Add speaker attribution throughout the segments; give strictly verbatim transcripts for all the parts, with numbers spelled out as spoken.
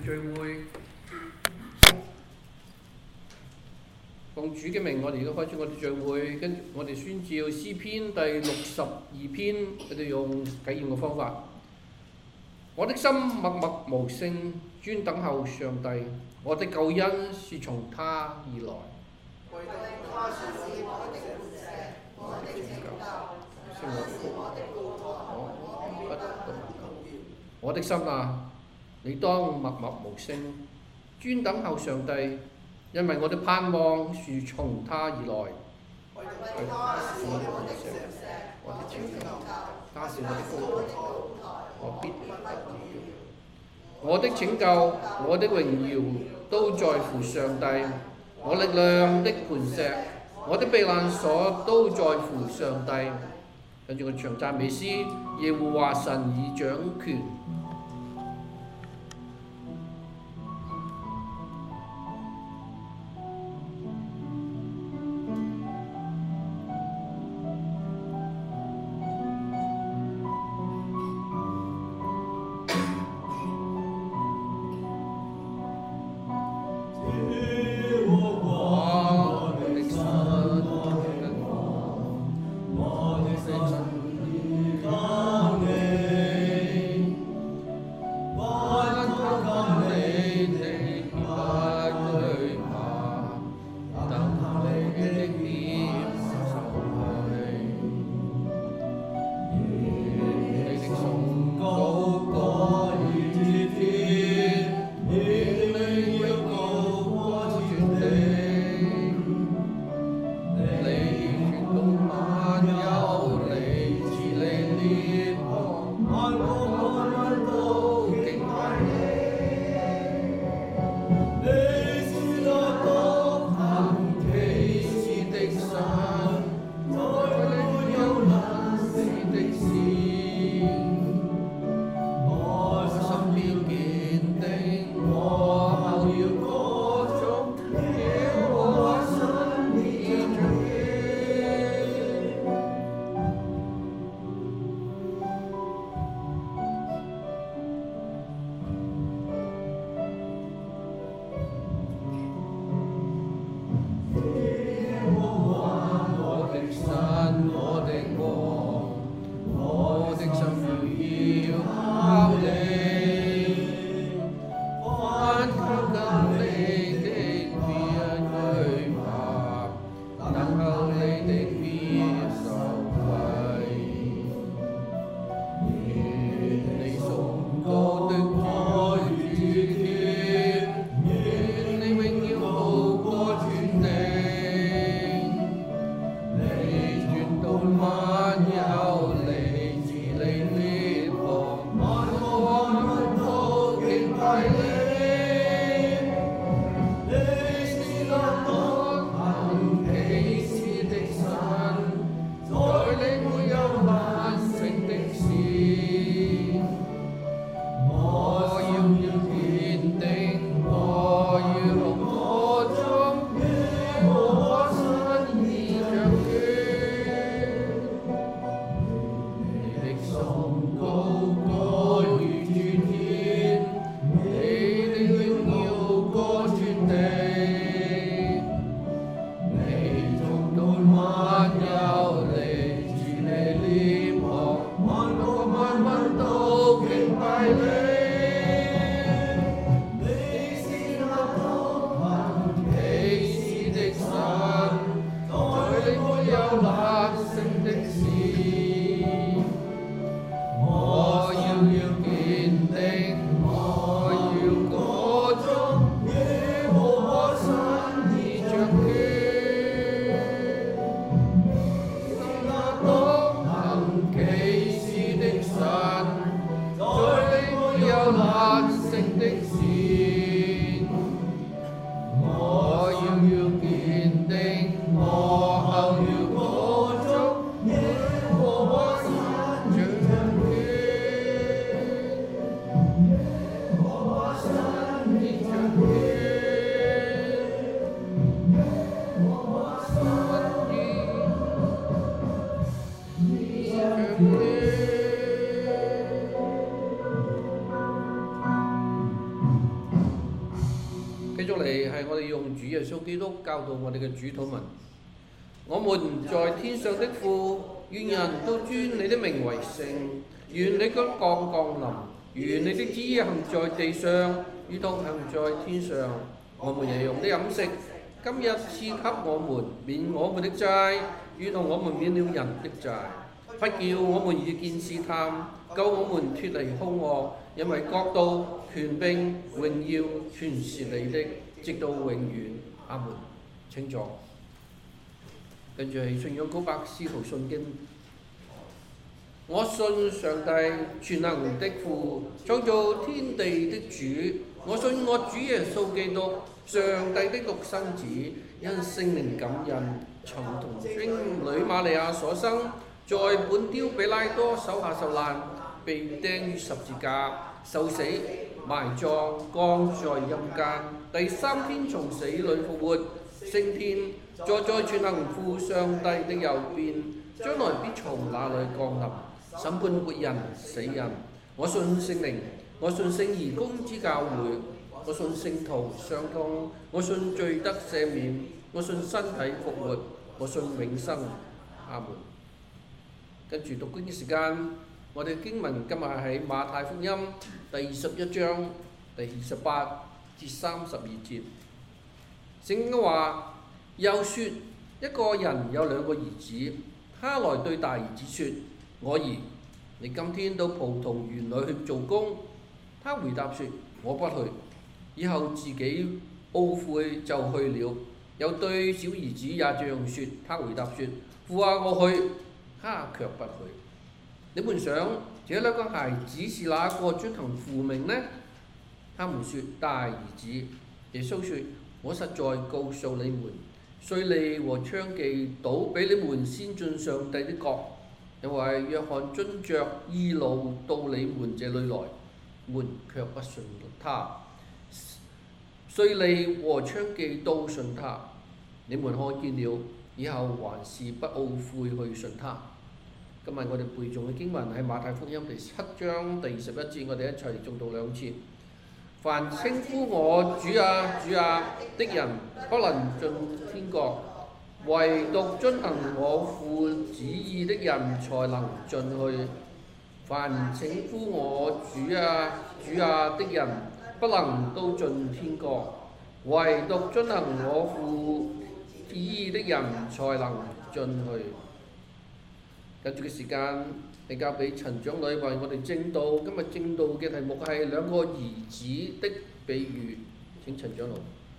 Speaker 1: 聚會。奉主嘅名，我哋而家開始我哋聚會，跟住我哋宣召詩篇第六十二篇，我哋用體驗嘅方法。我的心默默無聲，專等候上帝，我的救恩是從他而來。
Speaker 2: 唯獨他是我的磐石，我的拯救，他是我的高台，我不動搖。
Speaker 1: 我的心啊，你當默默無聲，專等候上帝，因為我的盼望是從他而來。
Speaker 2: 唯獨他是我的磐石，我的拯救，
Speaker 1: 他是我的高台，我必不動搖。我的拯救，我的榮耀都在乎上帝，我力量的磐石，我的避難所都在乎上帝。跟住我唱讚美詩，耶和華神已掌權。 繼續嚟係我哋用主耶穌基督教導我哋嘅主禱文。我們在天上的父，願人都尊你的名為聖，願你嘅國降臨，願你的旨意行在地上，如同行在天上。我們日用的飲食，今日賜給我們，免我們的債，如同我們免了人的債。不叫我們遇見試探，救我們脱離兇惡，因為國度、權柄、榮耀全是你的，直到永遠。阿門。請坐。跟住係信仰告白司徒信經。我信上帝全能的父，創造天地的主。我信我主耶穌基督，上帝的獨生子，因聖靈感孕，從童貞女瑪利亞所生，在本丟彼拉多手下受難，被釘於十字架，受死，埋葬，降在陰間，第三天從死裏復活，升天，坐在全能父上帝的右邊，將來必從那裏降臨，審判活人死人。我信聖靈，我信聖義公之教會，我信聖徒相通，我信罪得赦免，我信身體復活，我信永生。阿門。跟住讀經嘅時間，我哋經文今日係喺馬太福音第二十一章第二十八至三十二節。聖經話：又說一個人有兩個兒子，他來對大兒子說：我兒，你今天到葡萄園裏去做工。他回答說：我不去。以後自己懊悔就去了。又對小兒子也這樣說。他回答說：父啊，我去。他卻不去。你們想這兩個孩子是哪個遵行父命呢？他們說：大兒子。耶穌說：我實在告訴你們，稅吏和娼妓倒比你們先進上帝的國。因為約翰遵着義路到你們這裏來，們卻不信他；稅吏和娼妓都信他。你們看見了，以後還是不懊悔去信他。今日我哋背誦嘅經文喺馬太福音第七章第二十一節，我哋一齊誦讀兩次。凡稱呼我主啊主啊的人，不能進天國，唯獨遵行我父旨意的人才能進去。凡稱呼我主啊主啊的人，不能都進天國，唯獨遵行我父旨意的人才能進去。跟住嘅時間，你交俾陳長女為我哋證道。今日證道嘅題目係兩個兒子的比喻。請陳長老。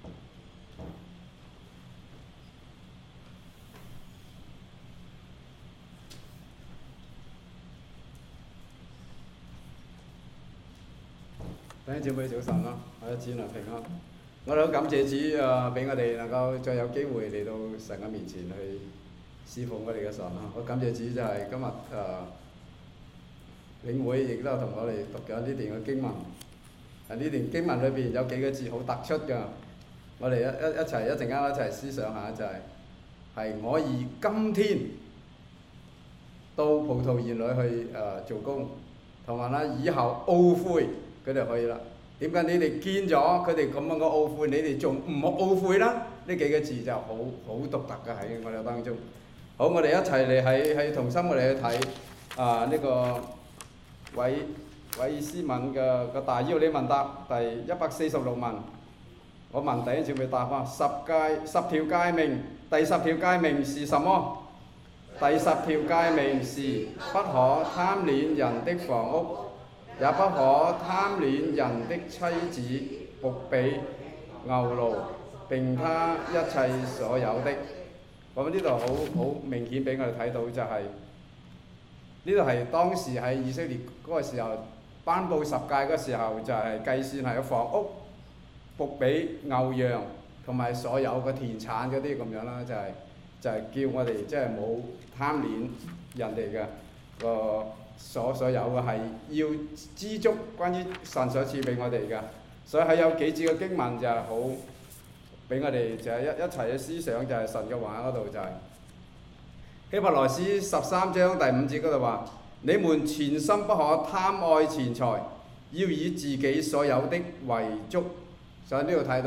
Speaker 3: 弟兄姊妹早晨啦，我哋主內平安。我哋好感謝主啊，俾我哋能夠再有機會嚟到神嘅面前去侍奉我哋嘅神啦。我感謝主就係今日誒、呃、領會，亦都有同我哋讀緊呢段嘅經文。喺呢段經文裏邊有幾個字好突出㗎，我哋一一一齊一陣間一齊思想下，就係、是、係我以今天到葡萄園裏去誒、呃、做工，同埋咧以後懊悔佢哋可以啦。點解你哋見咗佢哋咁樣嘅懊悔，你哋仲唔好懊悔啦？呢幾個字就好好獨特嘅喺我哋當中。好，我哋一齊嚟喺喺同心，我哋去睇啊呢、這個韋韋斯敏嘅個大要理問答第一百四十六問。我問第一次會答翻十誡十條誡命，第十條誡命是什麼？第十條誡命是不可貪戀人的房屋，也不可貪戀人的妻子、僕婢、牛驢並他一切所有的。咁呢度好好明顯俾我哋睇到就係呢度係當時喺以色列嗰個時候頒布十誡嗰時候，就係計算係有房屋、僕婢、牛羊同埋所有嘅田產嗰啲咁樣啦，就係、是、就係、是、叫我哋即係冇貪戀人哋嘅個所所有嘅，係要知足關於神所賜俾我哋嘅。所以喺有幾節嘅經文就係好俾我哋就係一一齊嘅思想，就係神嘅話嗰度就係、是、希伯來書十三章第五節嗰度話：你們全心不可貪愛錢財，要以自己所有的為足。所以呢度睇到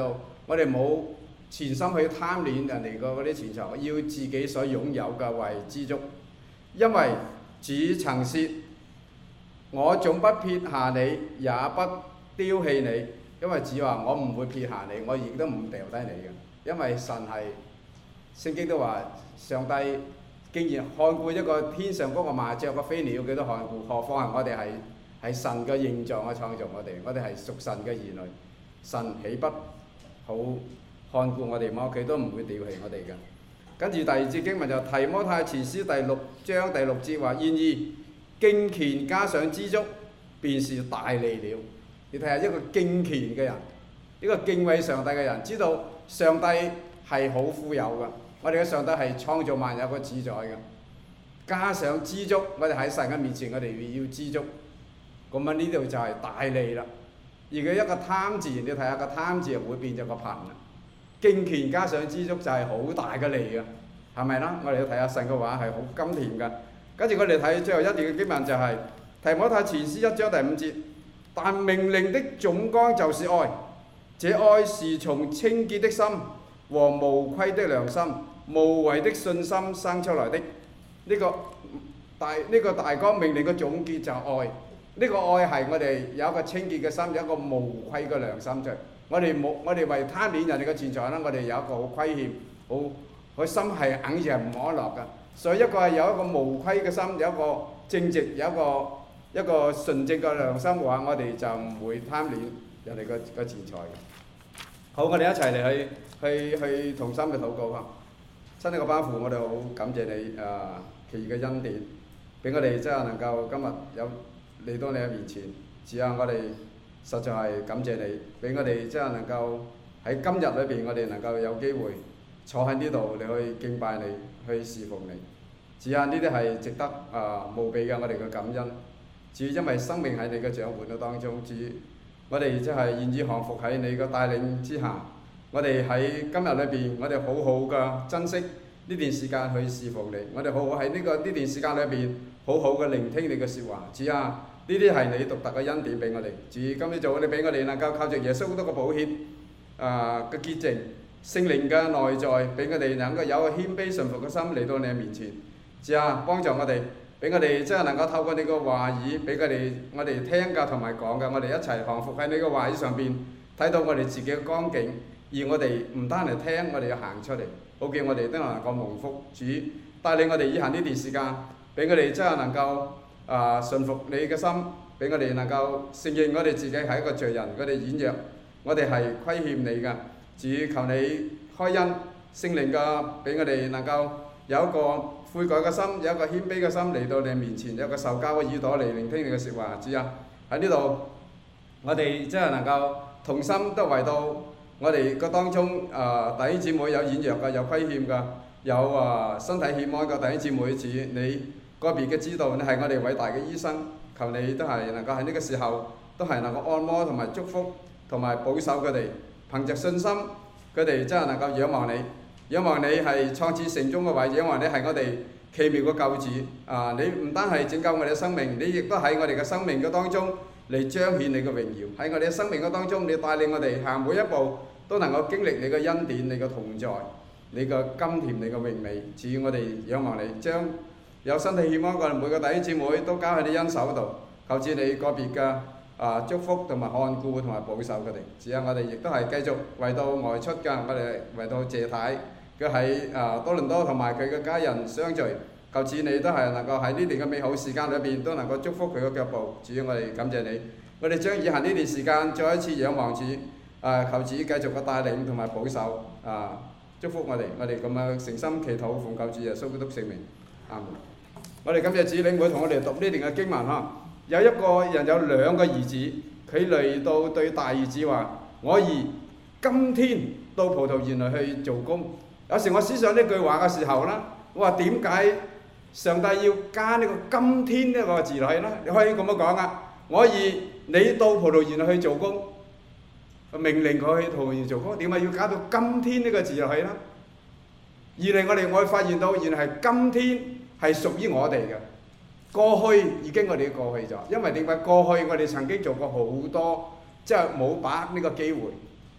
Speaker 3: 我哋冇全心去貪戀人哋個嗰啲錢財，要自己所擁有嘅為知足。因為主曾説：我總不撇下你，也不丟棄你。因為主話：我唔會撇下你，我亦都唔掉低你嘅。因為神係聖經都話，上帝竟然看顧一個天上嗰個麻雀嘅飛鳥，佢都看顧，何況係我哋係係神嘅形狀去創造我哋，我哋係屬神嘅兒女，神豈不好看顧我哋麼？佢都唔會丟棄我哋嘅。跟住第二節經文就提摩太前書第六章第六節話：然而敬虔加上知足，便是大利了。你睇下一個敬虔嘅人，一個敬畏上帝嘅人，知道上帝係好富有嘅，我哋嘅上帝係創造萬有嘅主宰嘅。加上知足，我哋喺神嘅面前，我哋要知足。咁啊呢度就係大利啦。而佢一個貪字，你睇下個貪字會變咗個貧啦。敬虔加上知足就係好大嘅利嘅，係咪啦？我哋要睇下神嘅話係好甘甜嘅。跟住我哋睇最後一段嘅經文就係、是、提摩太前書一章第五節，但命令的總綱就是愛，這愛是從清潔的心和無虧的良心、無偽的信心生出來的。呢、這個大呢、這個大綱命令嘅總結就係愛。呢、這個愛係我哋有一個清潔嘅心，有一個無虧嘅良心出嚟。我哋冇，我哋為貪戀人哋嘅錢財啦，我哋有一個好虧欠，好個心係硬住係唔安樂㗎。所以一個係有一個無虧嘅心，有一個正直，有一個一個純正嘅良心嘅話，我哋就唔會貪戀人哋嘅嘅錢財嘅。好，我哋一齊嚟去去去同心嘅禱告嚇。親愛嘅班父，我哋好感謝你啊，奇異嘅恩典，俾我哋真係能夠今日有嚟到你嘅面前，主啊，我哋實在係感謝你，俾我哋真係能夠喺今日裏邊，我哋能夠有機會坐喺呢度，你去敬拜你，去侍奉你。主啊，呢啲係值得啊無比嘅我哋嘅感恩。主，因為生命喺你嘅掌管嘅當中，主，我哋真係願意降服喺你嘅帶領之下。我哋喺今日裏邊，我哋好好嘅珍惜呢段時間去侍奉你。我哋好好喺呢個呢段時間裏邊，好好嘅聆聽你嘅説話。主啊，呢啲係你獨特嘅恩典俾我哋。主，今日早你俾我哋能夠靠着耶穌基督嘅寶血啊嘅潔淨，聖靈嘅內在，俾我哋能夠有個謙卑順服嘅心嚟到你嘅面前。主啊，幫助我哋，俾我哋真係能夠透過你嘅話語，俾佢哋我哋聽㗎同埋講㗎，我哋一齊降服喺你嘅話語上邊，睇到我哋自己嘅光景。而我哋唔單係聽，我哋要行出嚟，好叫我哋都能夠蒙福。主帶領我哋以下呢段時間，俾我哋真係能夠啊順服你嘅心，俾我哋能夠承認我哋自己係一個罪人，我哋軟弱，我哋係虧欠你㗎。主求你開恩，聖靈嘅俾我哋能夠有一個悔改嘅心，有一個謙卑嘅心嚟到你面前，有一個受教嘅耳朵嚟聆聽你嘅説話。主啊，喺呢度我哋真係能夠同心都為到。我哋個當中啊、呃，弟兄姊妹有軟弱嘅，有虧欠嘅，有啊、呃、身體欠安嘅弟兄姊妹，主你個別嘅知道，你係我哋偉大嘅醫生，求你都係能夠喺呢個時候，都係能夠按摩同埋祝福同埋保守佢哋，憑着信心，佢哋真係能夠仰望你，仰望你係創始成終嘅位，仰望你係我哋奇妙嘅救主啊、呃！你唔單係拯救我哋嘅生命，你亦都喺我哋嘅生命嘅當中嚟彰顯你嘅榮耀，喺我哋嘅生命嘅當中，你帶領我哋行每一步。都能夠經歷你嘅恩典、你嘅同在、你嘅甘甜、你嘅榮美。至於我哋仰望你，將有身體欠安嘅每個弟兄姊妹都交喺你恩手度，求主你個別嘅啊祝福同埋看顧同埋保守佢哋。至於我哋亦都係繼續為到外出嘅，我哋為到謝太佢喺啊多倫多同埋佢嘅家人相聚，求主你都係能夠喺呢段嘅美好時間裏邊都能夠祝福佢嘅腳步。至於我哋感謝你，我哋將以下呢段時間再一次仰望主。啊！求主繼續嘅帶領同埋保守啊！祝福我哋，我哋咁樣誠心祈禱，奉救主耶穌基督聖名，阿門。我哋今日指領會同我哋讀呢段嘅經文嚇。有一個人有兩個兒子，佢嚟到對大兒子話：我兒今天到葡萄園裏去做工。有時我思想呢句話嘅時候啦，我話點解上帝要加呢個今天呢個字落去呢？你可以咁樣講啊！我兒你到葡萄園裏去做工。命令佢去葡萄園做工，點解要加到今天呢個字落去呢？二嚟我哋我會發現到，原來係今天係屬於我哋嘅，過去已經我哋過去咗。因為點解過去我哋曾經做過好多，即係冇把握呢個機會。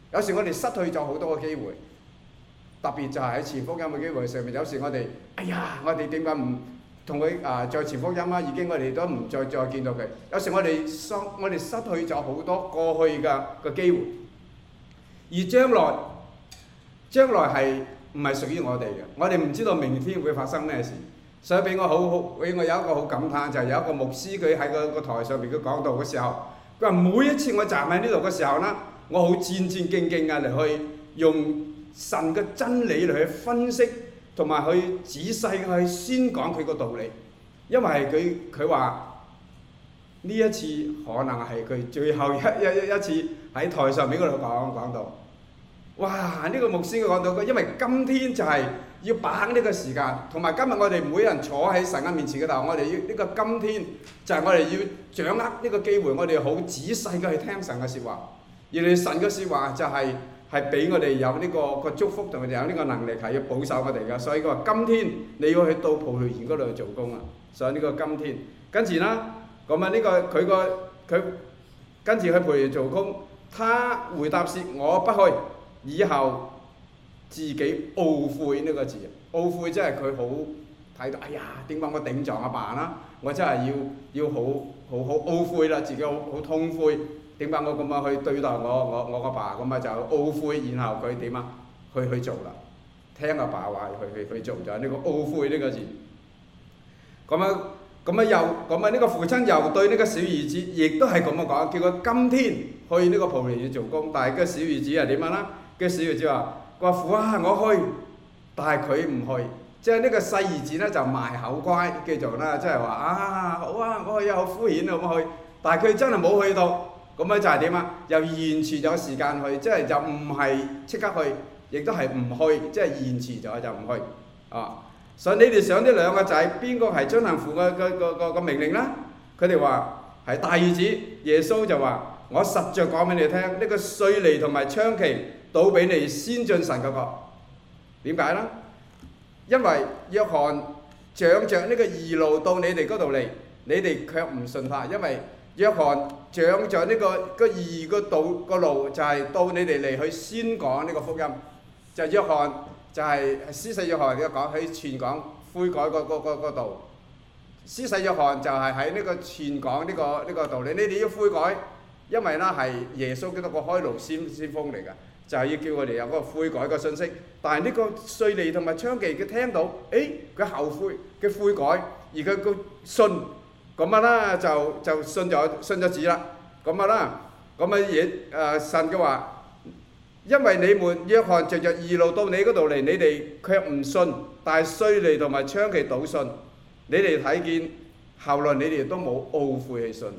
Speaker 3: 有時我哋失去咗好多個機會，特別就係喺傳福音嘅機會上面。有時我哋，哎呀，我哋點解唔同佢啊再傳福音啊？已經我哋都唔再再見到佢。有時我哋失我哋失去咗好多過去嘅嘅機會，而將來將來係唔係屬於我哋嘅？我哋唔知道明天會發生咩事。所以俾我好好俾我有一個好感嘆，就係、是、有一個牧師佢喺個個台上邊佢講道嘅時候，佢話每一次我站喺呢度嘅時候呢，我好戰戰兢兢啊嚟去用神嘅真理嚟去分析，同埋去仔細去宣講佢個道理，因為佢佢話呢一次可能係佢最後一一一次喺台上面嗰度講講道。哇！呢、這個牧師佢講到，因為今天就係要把握呢個時間，同埋今日我哋每人坐喺神嘅面前嗰度，我哋要呢個今天就係我哋要掌握呢個機會，我哋好仔細嘅去聽神嘅説話。而你神嘅説話就係係俾我哋有呢、這個個祝福，同埋有呢個能力係要保守我哋嘅。所以佢話今天你要去到葡萄園嗰度做工啊！所以呢個今天跟住啦，咁啊呢個佢個佢跟住去葡萄園做工，他回答說：我不去。以後自己懊悔呢個字，懊悔即係佢好睇到，哎呀，點解我頂撞阿爸啦？我真係要要好好好懊悔啦，自己好好痛悔，點解我咁樣去對待我我我阿爸？咁啊就懊悔，然後佢點啊？去去做啦，聽阿爸話去去去做就係呢個懊悔呢個字。咁啊咁啊又咁啊呢個父親又對呢個小兒子亦都係咁樣講，叫佢今天去呢個葡萄園做工，但係個小兒子係點樣啦？嘅小兒子話：個父啊，我去，但係佢唔去，即係呢個細兒子咧就賣口乖，叫做啦，即係話啊好啊，我去啊，好敷衍啊咁去，但係佢真係冇去到，咁樣就係點啊？又延遲咗時間去，即係就唔係即刻去，亦都係唔去，即係延遲咗就唔去啊！所以你哋想呢兩個仔邊個係遵行父嘅個個個個命令啦？佢哋話係大兒子，耶穌就話：我實在講俾你聽，呢個稅吏同埋娼妓倒比你先進神嘅國。點解呢？因為約翰仗着呢個義路到你哋嗰度嚟，你哋卻唔信他。因為約翰仗着呢個個義個道個路，就係到你哋嚟去宣講呢個福音。就係約翰就係施洗約翰嘅講喺傳講悔改個個個個道。施洗約翰就係喺呢個傳講呢個呢個道理。你哋要悔改，因為呢係耶穌基督個開路先先鋒嚟㗎。就係要叫我哋有嗰個悔改嘅信息，但係呢個稅吏同埋娼妓佢聽到，誒佢後悔，佢悔改，而佢個信，咁樣啦就就信咗信咗主啦，咁樣啦，咁啊嘢誒神嘅話，因為你們約翰藉著義路到你嗰度嚟，你哋卻唔信，但係稅吏同埋娼妓倒信，你哋睇見後來你哋都冇懊悔去信。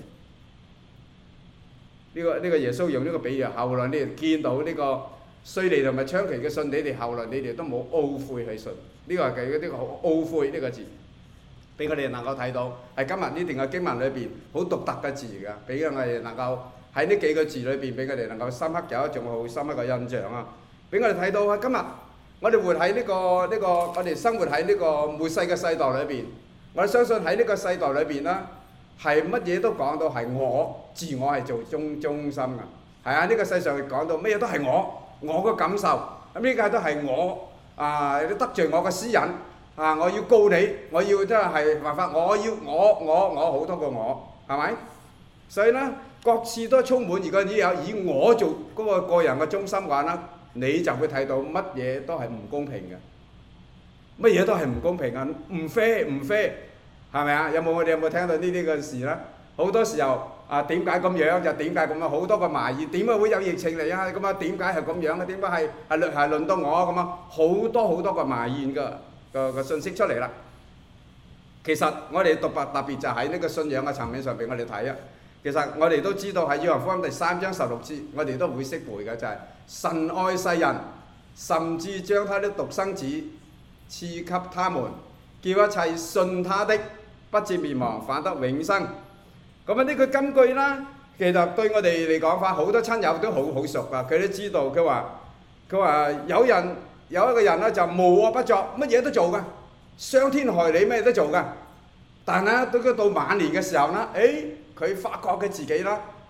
Speaker 3: 呢、這個呢、這個耶穌用呢個比喻，後來你哋見到呢個稅吏同埋娼妓嘅信，你哋後來你哋都冇懊悔去信。呢、這個係佢呢個懊悔呢個字，俾我哋能夠睇到係今日呢段嘅經文裏邊好獨特嘅字㗎，俾我哋能夠喺呢幾個字裏邊，俾我哋能夠深刻有一種好深刻嘅印象啊！俾我哋睇到啊，今日我哋活喺呢、這個呢、這個我哋生活喺呢個末世嘅世代裏邊，我哋相信喺呢個世代裏邊啦。係乜嘢都講到係我自我係做中中心㗎，係啊！呢、這個世上講到咩都係我，我個感受，咁呢個都係我啊！得罪我嘅私隱啊！我要告你，我要真係係辦法，我要我我我好多個我，係咪？所以呢，各次都充滿。如果你有以我做嗰個個人嘅中心嘅話呢，你就會睇到乜嘢都係唔公平嘅，乜嘢都係唔公平嘅，唔 fair 唔 fair。係咪啊？有冇我哋有冇聽到呢啲嘅事咧？好多時候啊，點解咁樣就點解咁樣？好多個埋怨，點解會有疫情嚟啊？咁啊，點解係咁樣嘅？點解係係輪係輪到我咁啊？好多好多個埋怨嘅個個信息出嚟啦。其實我哋讀白特別就喺呢個信仰嘅層面上俾我哋睇啊。其實我哋都知道喺約翰福音第三章十六節，我哋都會識背嘅就係、是、神愛世人，甚至將他的獨生子賜給他們，叫一切信他的不至滅亡，反得永生。咁啊呢句金句啦，其實對我哋嚟講法，好多親友都好好熟啊。佢都知道，佢話佢話有人有一個人咧就無惡不作，乜嘢都做噶，傷天害理咩都做噶。但係咧到佢到晚年嘅時候咧，誒佢發覺佢自己啦，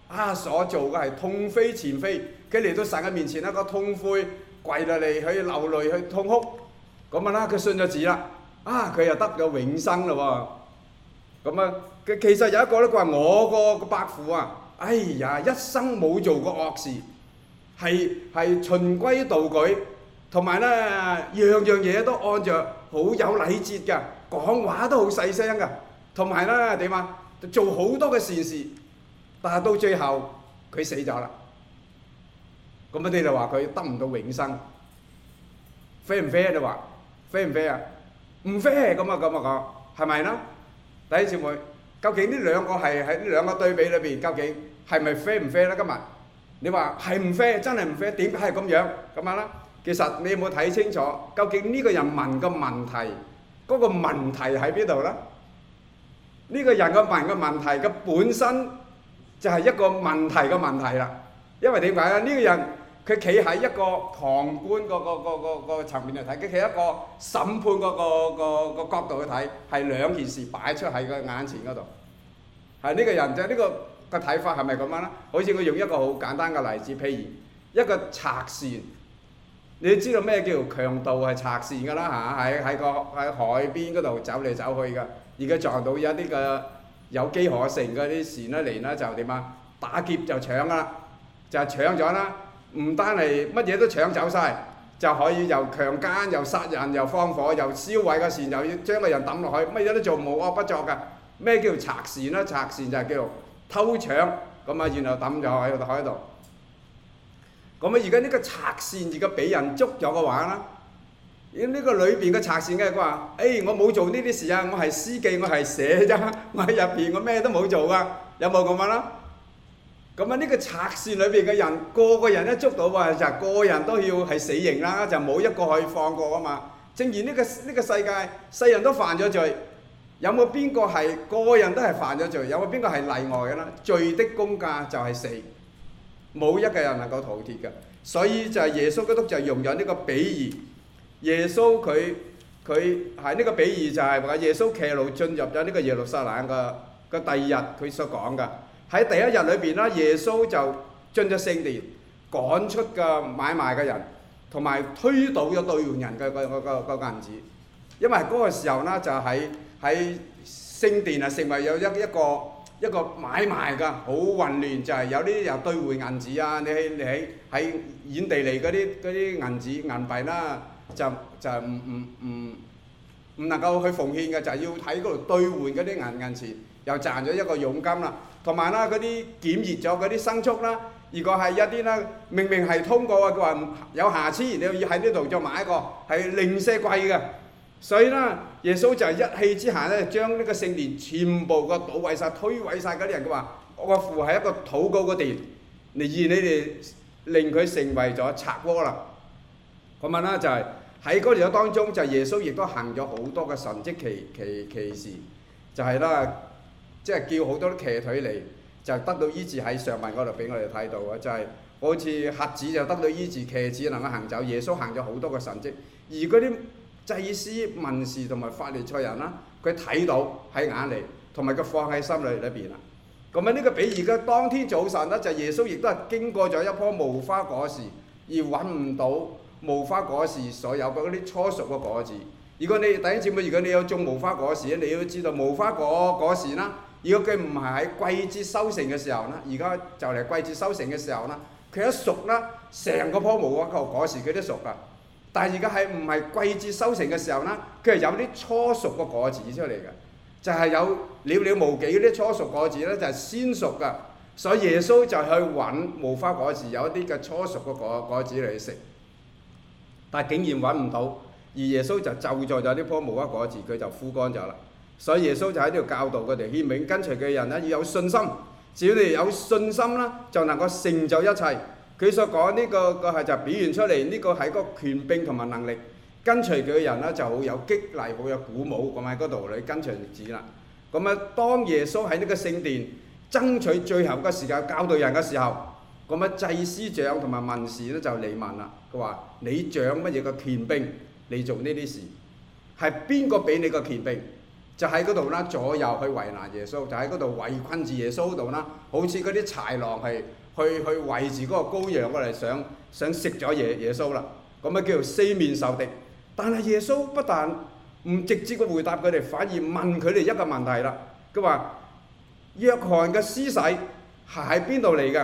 Speaker 3: 啊所做嘅係痛非前非，佢嚟到神嘅面前一個痛悔，跪落嚟去流淚去痛哭，咁啊啦，佢信咗主啦，啊佢又得咗永生咯喎，咁啊佢其實有一個咧，佢話我個伯父啊，哎呀一生冇做過惡事，係係循規蹈矩，同埋咧樣樣嘢都按著好有禮節㗎，講話都好細聲㗎，同埋咧點啊做好多嘅善事，但係到最後佢死咗啦。咁啊你就話佢得唔到永生，飛唔飛啊？你話飛唔飛啊？唔飛咁啊咁啊講，係咪啦？弟兄姊妹，究竟呢兩個係喺呢兩個對比裏邊，究竟係咪飛唔飛咧？今日你話係唔飛，真係唔飛，點解係咁樣咁樣啦？其實你有冇睇清楚？究竟呢個人問嘅問題，嗰個問題喺邊度咧？呢個人嘅問嘅問題嘅本身就係一個問題嘅問題啦。因為點解咧？呢個人佢企喺一個旁觀個個個個個層面嚟睇，佢企喺一個審判個個個個角度去睇，係兩件事擺出喺佢眼前嗰度。係呢個人就係呢個個睇法係咪咁樣咧？好似我用一個好簡單嘅例子，譬如一個賊船，你知道咩叫強盜係賊船㗎啦嚇？喺喺個喺海邊嗰度走嚟走去㗎，而家撞到有啲嘅有機可乘嗰啲船咧嚟咧就點啊？打劫就搶啦，就搶咗啦。唔單係乜嘢都搶走晒，就可以又強姦又殺人又放火又燒毀個船，又要將個人抌落去，乜嘢都做，無惡不作㗎。咩叫賊船咧？賊船就係叫做偷搶，咁啊然後抌咗喺個海度。咁啊而家呢個賊船而家俾人捉咗嘅話啦，咁呢個裏邊嘅賊船嘅佢話：誒、欸、我冇做呢啲事啊，我係司機，我係寫啫，我喺入邊我咩都冇做㗎，有冇咁樣啦？咁啊呢個賊船裏邊嘅人，個個人一捉到話就係個個人都要係死刑啦，就冇一個可以放過啊嘛。正如呢個呢個世界，世人都犯咗罪，有冇邊個係個個人都係犯咗罪？有冇邊個係例外嘅啦？罪的工價就係死，冇一個人能夠逃脫嘅。所以就係耶穌基督就用咗呢個比喻。耶穌佢佢係呢個比喻就係話耶穌騎驢進入咗呢個耶路撒冷嘅個第二日，佢所講嘅。喺第一日裏邊啦，耶穌就進咗聖殿，趕出嘅買賣嘅人，同埋推倒咗兌換人嘅個個個個銀紙。因為嗰個時候呢，就喺喺聖殿啊，成為有一一個一個買賣㗎，好混亂，就係、是、有啲又兌換銀紙啊，你喺你喺喺遠地嚟嗰啲嗰啲銀紙銀幣啦，就就唔唔唔唔能夠去奉獻嘅，就係、是、要喺嗰度兌換嗰啲銀銀錢，又賺咗一個佣金啦。同埋啦，嗰啲檢驗咗嗰啲牲畜啦，如果係一啲啦，明明係通過啊，佢話有瑕疵，你要喺呢度再買一個係零舍貴嘅。所以啦，耶穌就係一氣之下咧，將呢個聖殿全部個倒毀晒、推毀晒嗰啲人。佢話：我個父係一個禱告嘅殿，而你哋令佢成為咗賊窩啦。咁啊啦，就係喺嗰條當中，就耶穌亦都行咗好多嘅神蹟奇奇奇事，就係啦。即係叫好多啲騎腿嚟，就得到醫治。喺上文嗰度俾我哋睇到啊，就係、是、好似瞎子就得到醫治，騎子能夠行走。耶穌行咗好多個神蹟，而嗰啲祭司、文士同埋法利賽人啦，佢睇到喺眼嚟，同埋佢放喺心裏裏邊啦。咁啊呢個比喻嘅當天早晨咧，就耶穌亦都係經過咗一棵無花果樹，而揾唔到無花果樹所有嗰啲初熟嘅果子。如果你弟兄姊妹，如果你有種無花果樹咧，你要知道無花果果樹啦。如果佢唔係喺季節收成嘅時候啦，而家就嚟季節收成嘅時候啦，佢一熟啦，成個棵無花果果樹佢都熟㗎。但係而家係唔係季節收成嘅時候啦，佢係有啲初熟嘅果子出嚟嘅，就係、是、有寥寥無幾嗰啲初熟果子咧，就係先熟㗎。所以耶穌就去揾無花果樹，有一啲嘅初熟嘅果果子嚟食，但係竟然揾唔到，而耶穌就咒詛咗呢棵無花果樹，佢就枯乾咗啦。所以耶穌就喺度教導佢哋勸勉跟隨嘅人咧，要有信心。只要你哋有信心啦，就能夠成就一切。佢所講呢個個係就表現出嚟，呢、這個係個權柄同埋能力。跟隨佢嘅人咧就好有激勵，好有鼓舞咁喺嗰度嚟跟隨主啦。咁啊，當耶穌喺呢個聖殿爭取最後嘅時間教導人嘅時候，咁啊祭司長同埋文士咧就嚟問啦。佢話：你掌乜嘢嘅權柄嚟做呢啲事？係邊個俾你個權柄？ 就喺嗰度啦，左右去為難耶穌，就喺嗰度圍困住耶穌度啦，好似嗰啲豺狼係去去圍住嗰個羔羊過嚟，想想食咗耶耶穌啦。咁啊叫做四面受敵。但係耶穌不但唔直接嘅回答佢哋，反而問佢哋一個問題啦。佢話：約翰嘅施洗係喺邊度嚟嘅？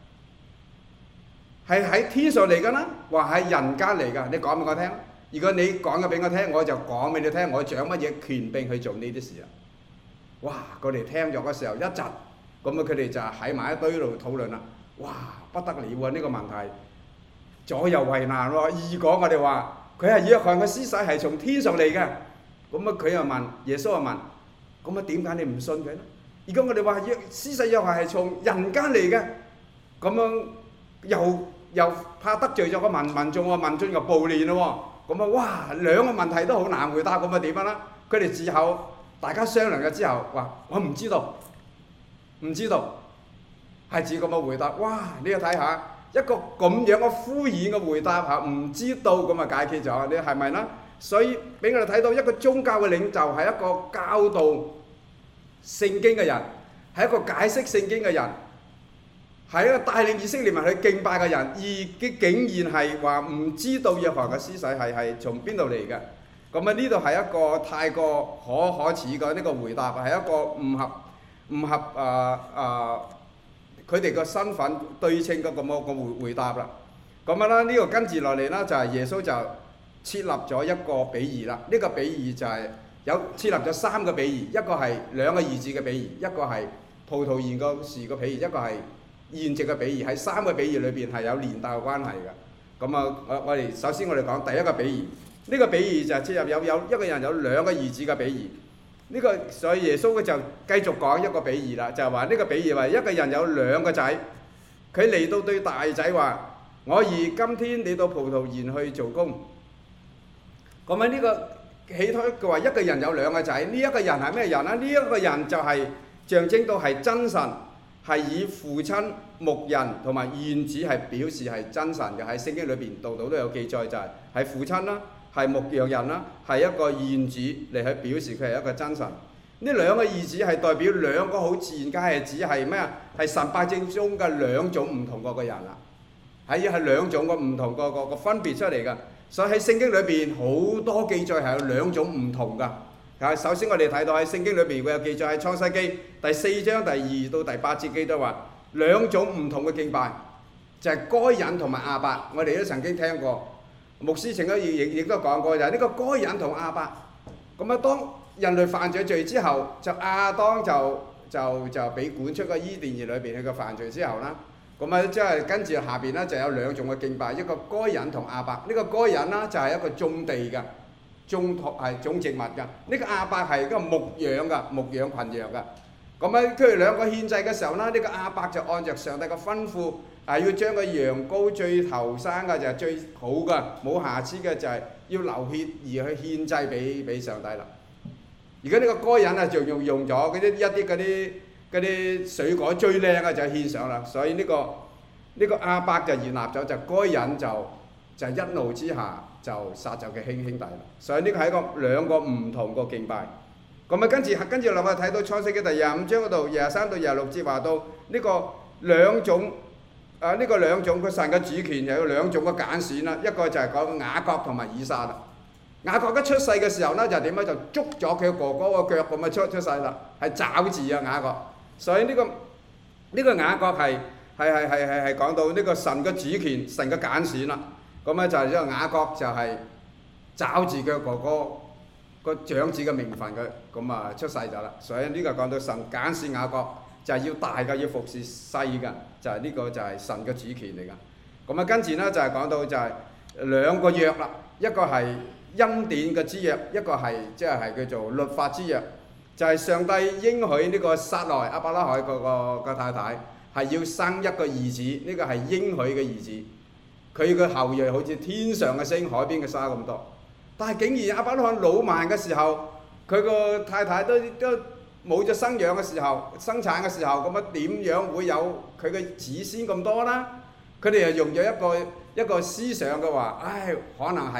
Speaker 3: 係喺天上嚟㗎啦，話喺人間嚟㗎。你講俾我聽。如果你講嘅俾我聽，我就講俾你聽，我掌乜嘢權柄去做呢啲事啊！哇！佢哋聽咗嘅時候一窒，咁啊佢哋就喺埋一堆度討論啦。哇！不得了喎！呢個問題左右為難喎。如果我哋話佢係約翰嘅施洗係從天上嚟嘅，咁啊佢又問耶穌又問，咁啊點解你唔信佢咧？如果我哋話約施洗約翰係從人間嚟嘅，咁樣又又怕得罪咗個民民眾喎，民眾又暴亂咯喎。咁啊，哇！兩個問題都好難回答，咁啊點樣啦？佢哋之後大家商量咗之後，話我唔知道，唔知道，係只咁嘅回答。哇！你要睇下一個咁樣嘅敷衍嘅回答嚇，唔知道咁啊解決咗，你係咪啦？所以俾我哋睇到一個宗教嘅領袖係一個教導聖經嘅人，係一個解釋聖經嘅人。係一個帶領以色列民去敬拜嘅人，而佢竟然係話唔知道約翰嘅施洗係係從邊度嚟嘅。咁啊呢度係一個太過可可恥嘅呢個回答，係一個唔合唔合啊啊佢哋個身份對稱嘅咁個個回回答啦。咁啊啦呢個跟住落嚟啦，就係耶穌就設立咗一個比喻啦。呢個比喻就係有設立咗三個比喻，一個係兩個兒子嘅比喻，一個係葡萄園個樹嘅比喻，一個係現值嘅比喻。喺三個比喻裏邊係有連帶嘅關係嘅。咁啊，我我哋首先我哋講第一個比喻，呢個比喻就係切入有有一個人有兩個兒子嘅比喻。呢個所以耶穌佢就繼續講一個比喻啦，就係話呢個比喻話一個人有兩個仔，佢嚟到對大仔話：我兒今天你到葡萄園去做工。咁喺呢個起初佢話一個人有兩個仔，呢一個人係咩人咧？呢一個人就係象徵到係真神。係以父親、牧人同埋現子係表示係真神嘅，喺聖經裏邊度度都有記載，就係係父親啦，係牧羊人啦，係一個現子嚟去表示佢係一個真神。呢兩個兒子係代表兩個好自然嘅，係指係咩啊？係神百姓中嘅兩種唔同個個人啦，係係兩種個唔同個個個分別出嚟㗎。所以喺聖經裏邊好多記載係有兩種唔同㗎。首先我哋睇到喺聖經裏邊會有記載，喺創世記第四章第二到第八節記載話兩種唔同嘅敬拜，就係該隱同埋亞伯。我哋都曾經聽過，牧師曾經亦亦都講過，就係呢個該隱同亞伯。咁啊，當人類犯咗罪之後，就亞當就就就俾趕出個伊甸園裏邊去個犯罪之後啦。咁啊，即係跟住下邊咧就有兩種嘅敬拜，一個該隱同亞伯。呢個該隱啦就係一個種地嘅。種土係種植物㗎，呢、這個亞伯係一個牧養㗎，牧養群羊㗎。咁啊，佢哋兩個獻祭嘅時候啦，呢、這個亞伯就按着上帝嘅吩咐，係要將個羊羔最頭生嘅就係最好嘅，冇瑕疵嘅就係要流血而去獻祭俾俾上帝啦。而家呢個該隱啊，就用用咗嗰啲一啲嗰啲嗰啲水果最靚嘅就獻上啦。所以呢、這個呢、這個亞伯就建立咗，就該隱就就一怒之下。就殺咗佢兄兄弟啦，所以呢個係一個兩個唔同個敬拜。咁啊，跟住跟住落去睇到創世記第廿五章嗰度，廿三到廿六節話到呢個兩種啊，呢、這個兩種佢神嘅主權又有兩種嘅揀選啦。一個就係講雅各同埋以撒啦。雅各一出世嘅時候咧，就點咧？就捉咗佢哥哥個腳咁啊出出世啦，係爪字啊雅各。所以呢、這個呢、這個雅各係係係係係係講到呢個神嘅主權、神嘅揀選啦。咁咧就係呢個雅各就係找住佢哥哥個長子嘅名分嘅，咁啊出世咗啦。所以呢個講到神揀選雅各就係要大嘅，要服侍細嘅，就係、是、呢個就係神嘅主權嚟噶。咁啊跟住咧就係講到就係兩個約啦，一個係恩典嘅之約，一個係即係係叫做律法之約，就係、是、上帝應許呢個撒萊亞伯拉罕個個個太太係要生一個兒子，呢、這個係應許嘅兒子。佢嘅後裔好似天上嘅星、海邊嘅沙咁多，但係竟然亞伯拉罕老邁嘅時候，佢個太太都都冇咗生養嘅時候、生產嘅時候，咁啊點樣會有佢嘅子孫咁多啦？佢哋又用咗一個一個思想嘅話，唉，可能係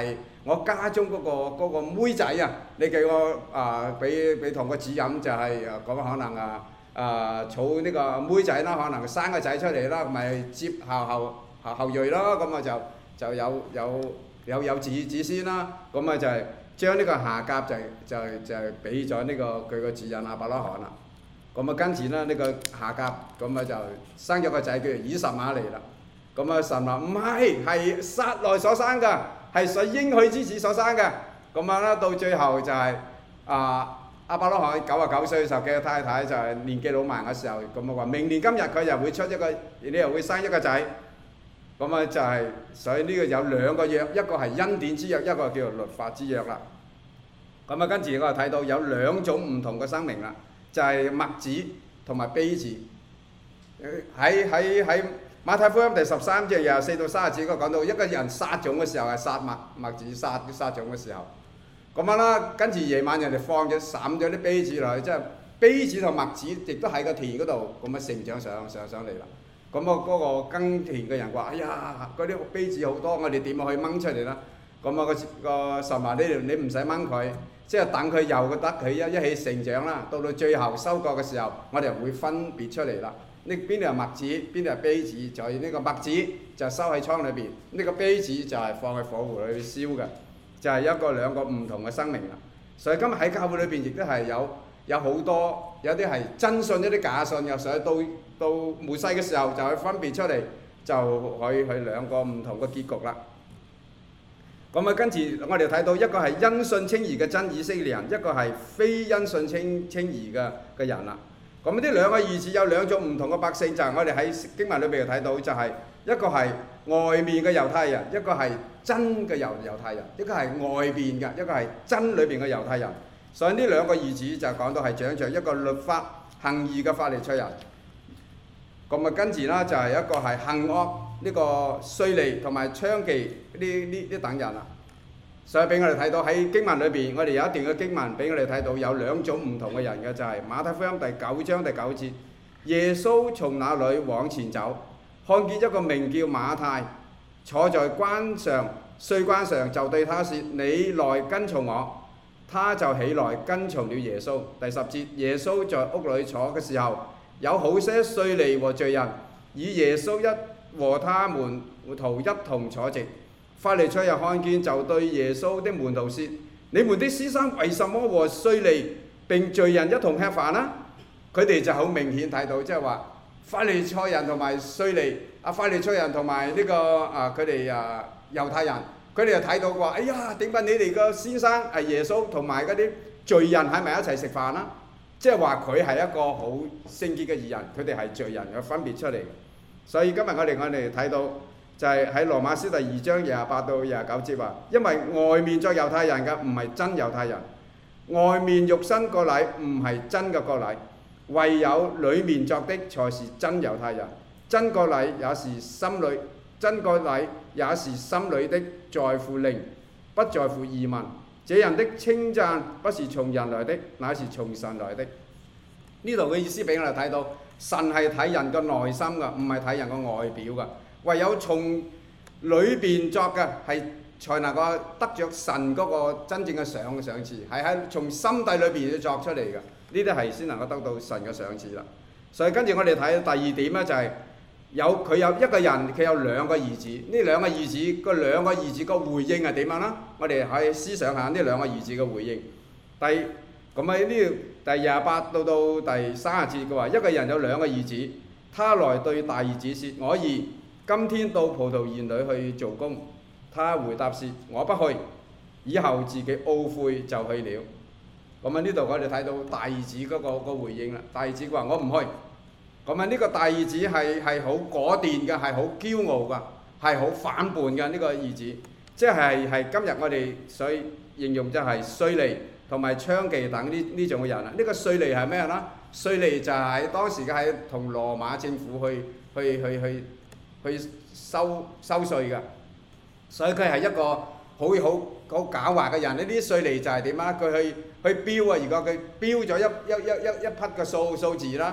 Speaker 3: 我家中嗰、個嗰、個妹仔啊，你叫我啊俾俾同個主飲就係誒講可能啊啊儲呢個妹仔啦，可能生個仔出嚟啦，咪接後後後後裔咯，咁啊就就有有有有子子孫啦，咁啊就係將呢個夏甲就就就係俾咗呢個佢個主人亞伯拉罕啦。咁啊跟住咧呢個夏甲咁啊就生咗個仔叫做以實瑪利啦。咁啊神話唔係係撒萊所生㗎，係所應許之子所生嘅。咁啊咧到最後就係、是、啊亞伯拉罕九啊九歲嘅時候嘅太太就係年紀老邁嘅時候，咁啊話明年今日佢又會出一個，你又會生一個仔。咁啊就係、是、所以呢個有兩個約，一個係恩典之約，一個叫做律法之約啦。咁啊跟住我就睇到有兩種唔同嘅生命啦，就係、是、麥子同埋稗子。喺喺喺馬太福音第十三章廿四到三十節嗰講到一個人撒種嘅時候係撒麥麥子撒撒種嘅時候，咁樣啦，跟住夜晚人哋放咗散咗啲稗子落去，即係稗子同麥子亦都喺個田嗰度咁啊成長上上上嚟啦。咁啊嗰個耕田嘅人話：哎呀，嗰啲稗子好多，我哋點樣去掹出嚟啦？咁啊個個神話你你唔使掹佢，即係等佢由得佢一一起成長啦。到到最後收割嘅時候，我哋會分別出嚟啦。呢邊度係麥子，邊度係稗子，就係呢個麥子就收喺倉裏邊，呢個稗子就係放喺火湖裏燒嘅，就係一個兩個唔同嘅生命啦。所以今日喺教會裏邊亦都係有有好多，有啲係真信，一啲假信，又所以到到末世嘅時候就可以分別出嚟，就可以去兩個唔同嘅結局啦。咁啊，跟住我哋睇到一個係因信稱義嘅真以色列人，一個係非因信稱稱義嘅嘅人啦。咁呢兩個義子有兩種唔同嘅百姓，就係、是、我哋喺經文裏邊睇到，就係一個係外面嘅猶太人，一個係真嘅猶猶太人，一個係外邊嘅，一個係真裏邊嘅猶太人。所以呢兩個義子就講到係長着一個律法行義嘅法利賽人。咁啊，跟住啦就係一個係行惡呢個稅吏同埋娼妓呢呢呢等人啦。所以俾我哋睇到喺經文裏邊，我哋有一段嘅經文俾我哋睇到有兩種唔同嘅人嘅，就係、是、馬太福音第九章第九節，耶穌從那裏往前走，看見一個名叫馬太坐在關上稅關上，就對他說：你來跟從我。他就起來跟從了耶穌。第十節，耶穌在屋裏坐嘅時候，有好些稅吏和罪人與耶穌一和他們徒一同坐席。法利賽人看見，就對耶穌的門徒說：你們的師生為什麼和稅吏並罪人一同吃飯呢？佢哋就好明顯睇到，即係話法利賽人同埋稅吏，啊法利賽人同埋呢個啊佢哋啊猶太人，佢哋就睇到話：哎呀，點解你哋個先生係耶穌同埋嗰啲罪人喺埋一齊食飯啦？即係話佢係一個好聖潔嘅義人，佢哋係罪人嘅分別出嚟嘅。所以今日我哋我哋睇到。就係喺羅馬書第二章廿八到廿九節話，因為外面作猶太人嘅唔係真猶太人，外面肉身割禮唔係真嘅割禮，唯有裡面作的才是真猶太人。真割禮也是心裏，真割禮也是心裏的，在乎靈，不在乎儀文。這人的稱讚不是從人來的，乃是從神來的。呢度嘅意思俾我哋睇到，神係睇人嘅內心㗎，唔係睇人嘅外表㗎。唯有從裏邊作嘅係才能夠得着神嗰個真正嘅賞賞賜，係喺從心底裏邊要作出嚟嘅，呢啲係先能夠得到神嘅賞賜啦。所以跟住我哋睇第二點咧，就係有佢有一個人，佢有兩個兒子，呢兩個兒子嗰兩個兒子個回應係點樣啦？我哋可以思想下呢兩個兒子嘅回應。第咁喺呢度第廿八到到第三十節嘅話，一個人有兩個兒子，他來對大兒子説：我兒今天到葡萄園裏去做工。他回答說：我不去，以後自己懊悔就去了。咁喺呢度我哋睇到大兒子嗰、那個、那個回應啦。大兒子話：我唔去。咁喺呢個大兒子係係好果斷嘅，係好驕傲㗎，係好反叛嘅呢、這個兒子。即係係今日我哋所以形容就係稅吏同埋娼妓等呢呢種嘅人啦。呢、這個稅吏係咩啦？稅吏就係當時嘅係同羅馬政府去去去去。去收收稅㗎，所以佢係一個好好好狡猾嘅人。呢啲稅吏就係點啊？佢去去標啊！如果佢標咗一一一一一匹嘅數數字啦，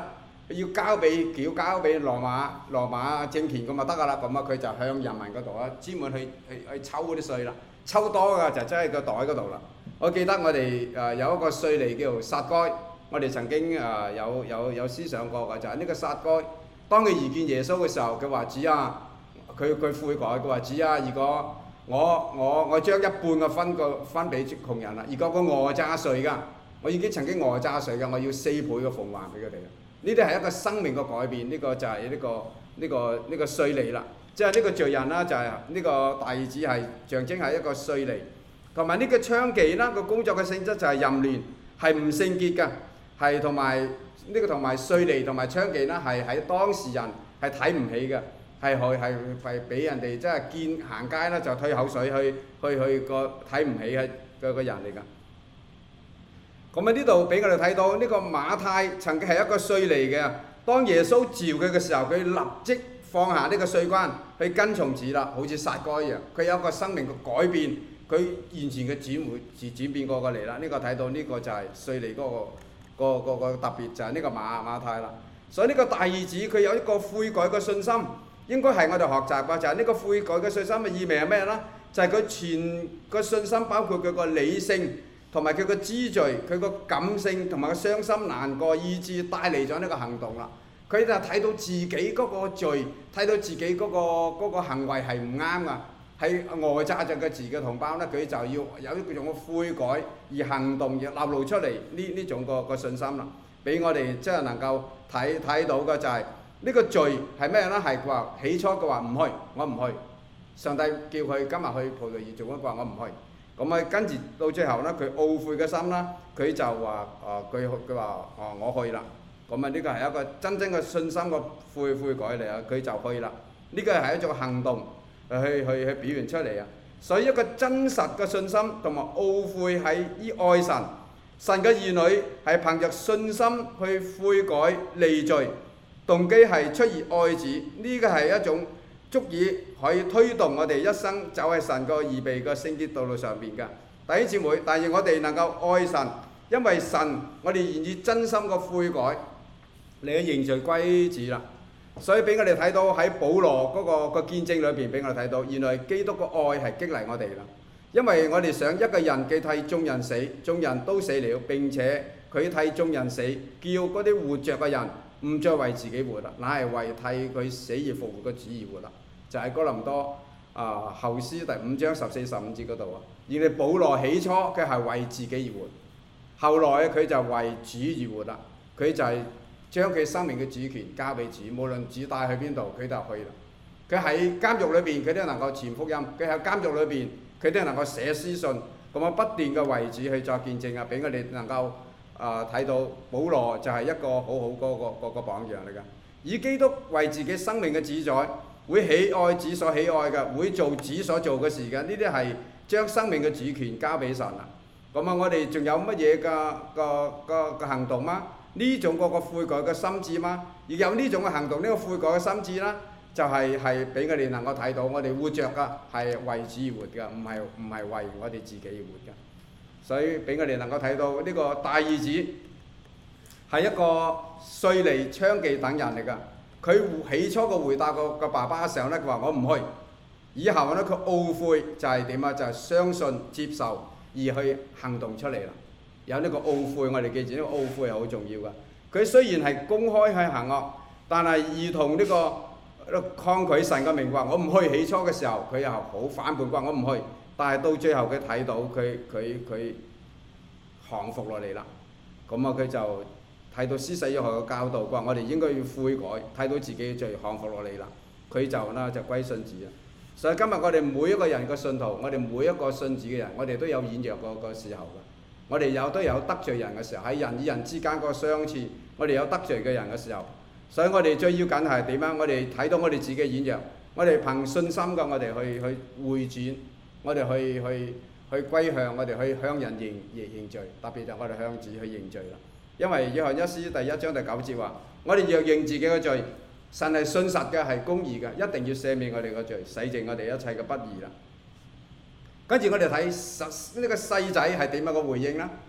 Speaker 3: 要交俾繳交俾羅馬羅馬政權咁就得㗎啦，咁啊佢就向人民嗰度啊專門去去去抽嗰啲稅啦，抽多㗎就真係個袋嗰度啦。我記得我哋誒有一個稅吏叫做撒該，我哋曾經誒有有有思想過嘅就係呢個撒該，當佢遇見耶穌嘅時候，佢話主啊，佢佢悔改，佢話主啊，如果我我我將一半嘅分個分俾窮人啦，如果個訛詐稅㗎，我已經曾經訛詐稅㗎，我要四倍嘅奉還俾佢哋啦。呢啲係一個生命嘅改變，呢、這個就係呢、這個呢、這個呢、這個稅吏啦，即係呢個罪人啦，就係、是、呢個大兒子係象徵係一個稅吏，同埋呢個娼妓啦個工作嘅性質就係淫亂，係唔聖潔㗎，係同埋呢個同埋稅吏同埋娼妓啦係喺當事人係睇唔起嘅，係係係係俾人哋即係見行街啦就推口水去去去個睇唔起嘅嘅個人嚟㗎。咁喺呢度俾我哋睇到呢個馬太曾經係一個稅吏嘅，當耶穌召佢嘅時候，佢立即放下呢個稅關去跟從主啦，好似撒該一樣。佢有一個生命嘅改變，佢完全嘅轉會自轉變過過嚟啦。呢個睇到呢個就係稅吏嗰個個個個特別就係呢個馬馬太啦。所以呢個大兒子佢有一個悔改嘅信心，應該係我哋學習嘅就係呢個悔改嘅信心嘅意味係咩啦？就係佢全個信心包括佢個理性。同埋佢個知罪，佢個感性同埋個傷心難過，以致帶嚟咗呢個行動啦。佢就睇到自己嗰個罪，睇到自己嗰、嗰個嗰個行為係唔啱噶，係訛詐著嘅自己嘅同胞咧，佢就要有一種嘅悔改而行動，而流露出嚟呢呢種個個信心啦。俾我哋即係能夠睇睇到嘅就係、係、呢個罪係咩咧？係話起初佢話唔去，我唔去。上帝叫佢今日去葡萄園做嗰個，話我唔去。咁啊，跟住到最後咧，佢懊悔嘅心啦，佢就話：啊，佢佢話：哦，我去啦。咁啊，呢個係一個真正嘅信心嘅悔悔改嚟啊！佢就去啦。呢個係一種行動，去去去表現出嚟啊！所以一個真實嘅信心同埋懊悔係依愛神，神嘅兒女係憑着信心去悔改離罪，動機係出於愛子。呢個係一種足以可以推動我哋一生走喺神個預備個聖潔道路上邊㗎。弟兄姊妹，但係我哋能夠愛神，因為神我哋願意真心個悔改嚟去認罪歸主啦。所以俾我哋睇到喺保羅嗰個個見證裏邊，俾我哋睇到原來基督個愛係激勵我哋啦。因為我哋想一個人既替眾人死，眾人都死了，並且佢替眾人死，叫嗰啲活着嘅人唔再為自己活啦，乃係為替佢死而復活嘅主而活啦。就係哥林多啊後書第五章十四十五節嗰度啊，而你保羅起初佢係為自己而活，後來佢就為主而活啦。佢就係將佢生命嘅主權交俾主，無論主帶去邊度，佢就去啦。佢喺監獄裏邊，佢都能夠傳福音；佢喺監獄裏邊，佢都能夠寫書信，咁啊不斷嘅為主去作見證啊，俾我哋能夠啊睇到保羅就係一個好好嗰個個個榜樣嚟㗎。以基督為自己生命嘅主宰。會喜愛主所喜愛嘅，會做主所做嘅事嘅，呢啲係將生命嘅主權交俾神啦。咁啊，我哋仲有乜嘢嘅個個個行動嗎？呢種個個悔改嘅心志嗎？而有呢種嘅行動，呢、這個悔改嘅心志啦，就係係俾我哋能夠睇到，我哋活着嘅係為主而活嘅，唔係唔係為我哋自己而活嘅。所以俾我哋能夠睇到呢個大兒子係一個稅吏、娼妓等人嚟㗎。佢起初個回答個個爸爸嘅時候咧，佢話我唔去。以後咧，佢懊悔就係點啊？就係、是、相信接受而去行動出嚟啦。有呢個懊悔，我哋記住呢、這個懊悔係好重要㗎。佢雖然係公開去行惡，但係如同呢個抗拒神嘅名話，我唔去。起初嘅時候，佢又好反叛，話我唔去。但係到最後佢睇到佢佢佢降服落嚟啦。咁啊，佢就睇到施洗約翰嘅教導，話我哋應該要悔改，睇到自己嘅罪，降服落嚟啦。佢就啦就歸信主啦。所以今日我哋每一個人嘅信徒，我哋每一個信主嘅人，我哋都有軟弱個個時候㗎。我哋有都有得罪人嘅時候，喺人與人之間嗰個相處，我哋有得罪嘅人嘅時候。所以我哋最要緊係點啊？我哋睇到我哋自己嘅軟弱，我哋憑信心嘅，我哋去去回轉，我哋去去去歸向，我哋去向人認認認罪，特別就我哋向主去認罪啦。因為約翰一書第一章第九節話：我哋若認自己嘅罪，神係信實嘅，係公義嘅，一定要赦免我哋嘅罪，洗淨我哋一切嘅不義啦。跟住我哋睇呢個細仔係點樣嘅回應啦？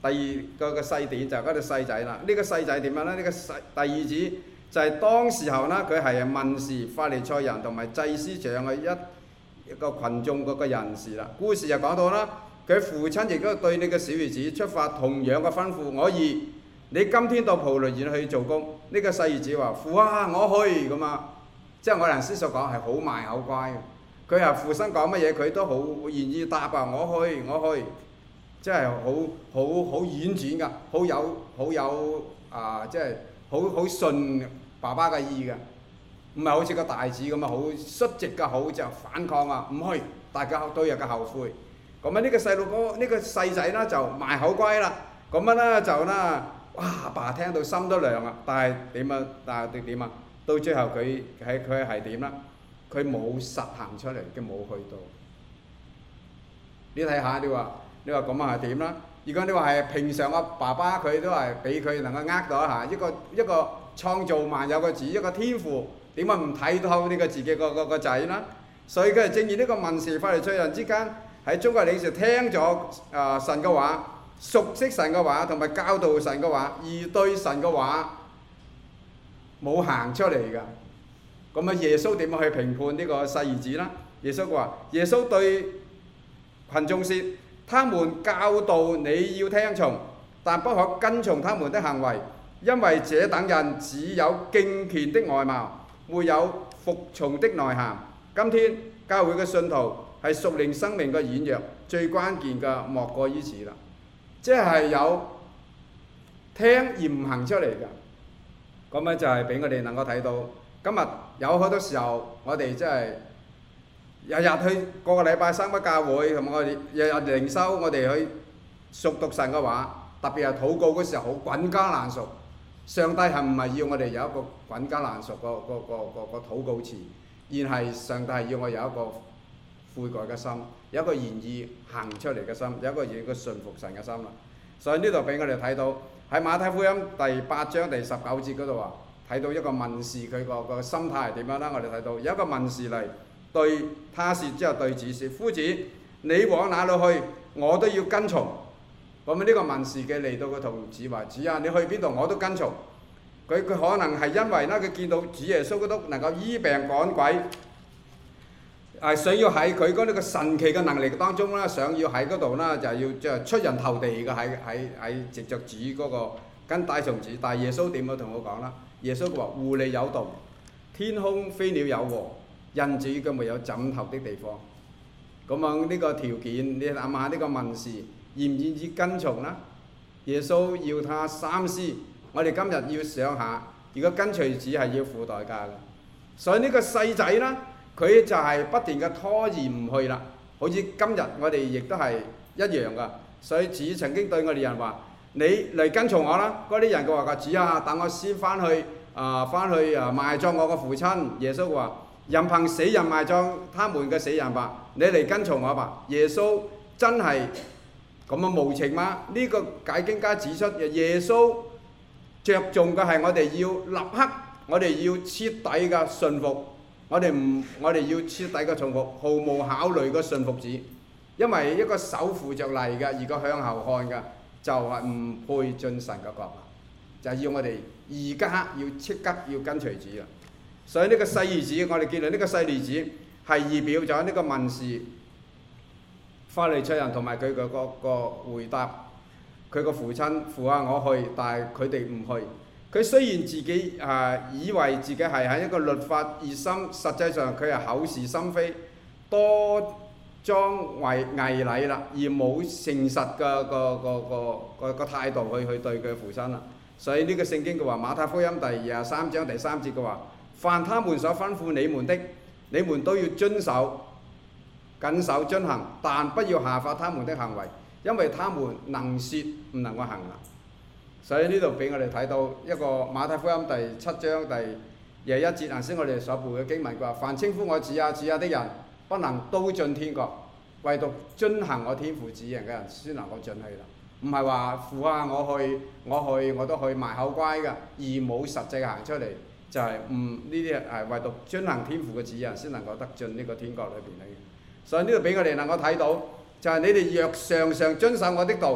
Speaker 3: 第二個個細典就係嗰隻細仔啦。呢、這個細仔點樣呢？呢、這個細第二子就係當時候呢，佢係文士、法利賽人同埋祭司長嘅一一個群眾嗰個人士啦。故事就講到啦，佢父親亦都對呢個小兒子出發同樣嘅吩咐：我兒，你今天到葡萄園去做工。呢、這個細兒子話：父啊，我去咁啊！即係我頭先所講係好賣口乖嘅。佢係父親講乜嘢，佢都好願意答啊！我去，我去，即係好好好婉轉㗎，好有好有啊！即係好好順爸爸嘅意㗎，唔係好似個大子咁啊，好率直嘅好就反抗啊！唔去，大家都有個後悔。咁啊，呢個細路哥，呢個細仔啦就賣口乖啦。咁樣咧就啦，哇！阿爸聽到心都涼啊！但係點啊？但係點啊？到最後佢係佢係點啦？佢冇實行出嚟，佢冇去到。你睇下，你話你話咁啊係點啦？如果你話係平常個爸爸，佢都係俾佢能夠呃到嚇一個一個創造萬有嘅子，一個天父，點解唔睇透呢個自己個個個仔啦？所以佢係正如呢個文士法利賽人之間喺中國領事聽咗啊、呃、神嘅話，熟悉神嘅話，同埋教導神嘅話，而對神嘅話冇行出嚟㗎。咁啊，耶穌點樣去評判呢個細兒子啦？耶穌話：耶穌對群眾說，他們教導你要聽從，但不可跟從他們的行為，因為這等人只有敬虔的外貌，沒有服從的內涵。今天教會嘅信徒係屬靈生命嘅軟弱，最關鍵嘅莫過於此啦，即係有聽而唔行出嚟㗎。咁咧就係俾我哋能夠睇到。今日有好多時候，我哋真係日日去個個禮拜三個教會，同埋我哋日日靈修，我哋去熟讀神嘅話，特別係禱告嗰時候好滾加難熟。上帝係唔係要我哋有一個滾加難熟個個個個個禱告詞，而係上帝係要我有一個悔改嘅心，有一個願意行出嚟嘅心，有一個願意順服神嘅心啦。所以呢度俾我哋睇到喺馬太福音第八章第十九節嗰度話。睇到一個文士佢個個心態係點樣啦？我哋睇到有一個文士嚟對他説之後對子説：夫子，你往哪裏去，我都要跟從。咁呢個文士嘅嚟到個同子話：子啊，你去邊度我都跟從。佢佢可能係因為咧，佢見到主耶穌基督能夠醫病趕鬼，係想要喺佢嗰啲個神奇嘅能力當中啦，想要喺嗰度啦，就係要即係出人頭地嘅喺喺喺藉著主嗰個跟帶從子。但係耶穌點樣同我講啦？耶穌話：狐狸有洞，天空飛鳥有窩，人子卻沒有枕頭的地方。咁啊，呢個條件，你諗下呢個文士願唔願意跟從啦？耶穌要他三思。我哋今日要想下，如果跟隨主係要付代價嘅。所以呢個細仔啦，佢就係不斷嘅拖延唔去啦。好似今日我哋亦都係一樣噶。所以主曾經對我哋人話：你嚟跟從我啦！嗰啲人佢話：個主啊，等我先翻去啊，翻、呃、去啊埋葬我個父親。耶穌話：任憑死人埋葬他們嘅死人吧，你嚟跟從我吧。耶穌真係咁樣無情嗎？呢、這個解經家指出，耶穌着重嘅係我哋要立刻，我哋要徹底嘅順服，我哋唔，我哋要徹底嘅順服，毫無考慮嘅順服主。因為一個手扶着嚟嘅，如果向後看嘅，就係唔配進神嘅國，就係要我哋而家要即刻要跟隨主啦。所以呢個細兒子，我哋見到呢個細兒子係預表咗呢個文士、法利賽人同埋佢個個個回答。佢個父親父啊，我去，但係佢哋唔去。佢雖然自己啊、呃、以為自己係喺一個律法熱心，實際上佢係口是心非，多裝為偽禮啦，而冇誠實嘅個個個個個態度去去對佢父親啦。所以呢個聖經嘅話，馬太福音第二十三章第三節嘅話：凡他們所吩咐你們的，你們都要遵守、謹守遵行，但不要效法他們的行為。因為他們能説唔能夠行啦，所以呢度俾我哋睇到一個馬太福音第七章第廿一節，頭先我哋所背嘅經文，佢話：凡稱呼我主啊主啊的人，不能都進天國，唯獨遵行我天父旨意嘅人先能夠進去啦。唔係話父啊，我去我去我都去賣口乖㗎，而冇實際行出嚟，就係唔呢啲係唯獨遵行天父嘅旨意人先能夠得進呢個天國裏邊嚟嘅。所以呢度俾我哋能夠睇到。就係你哋若常常遵守我的道，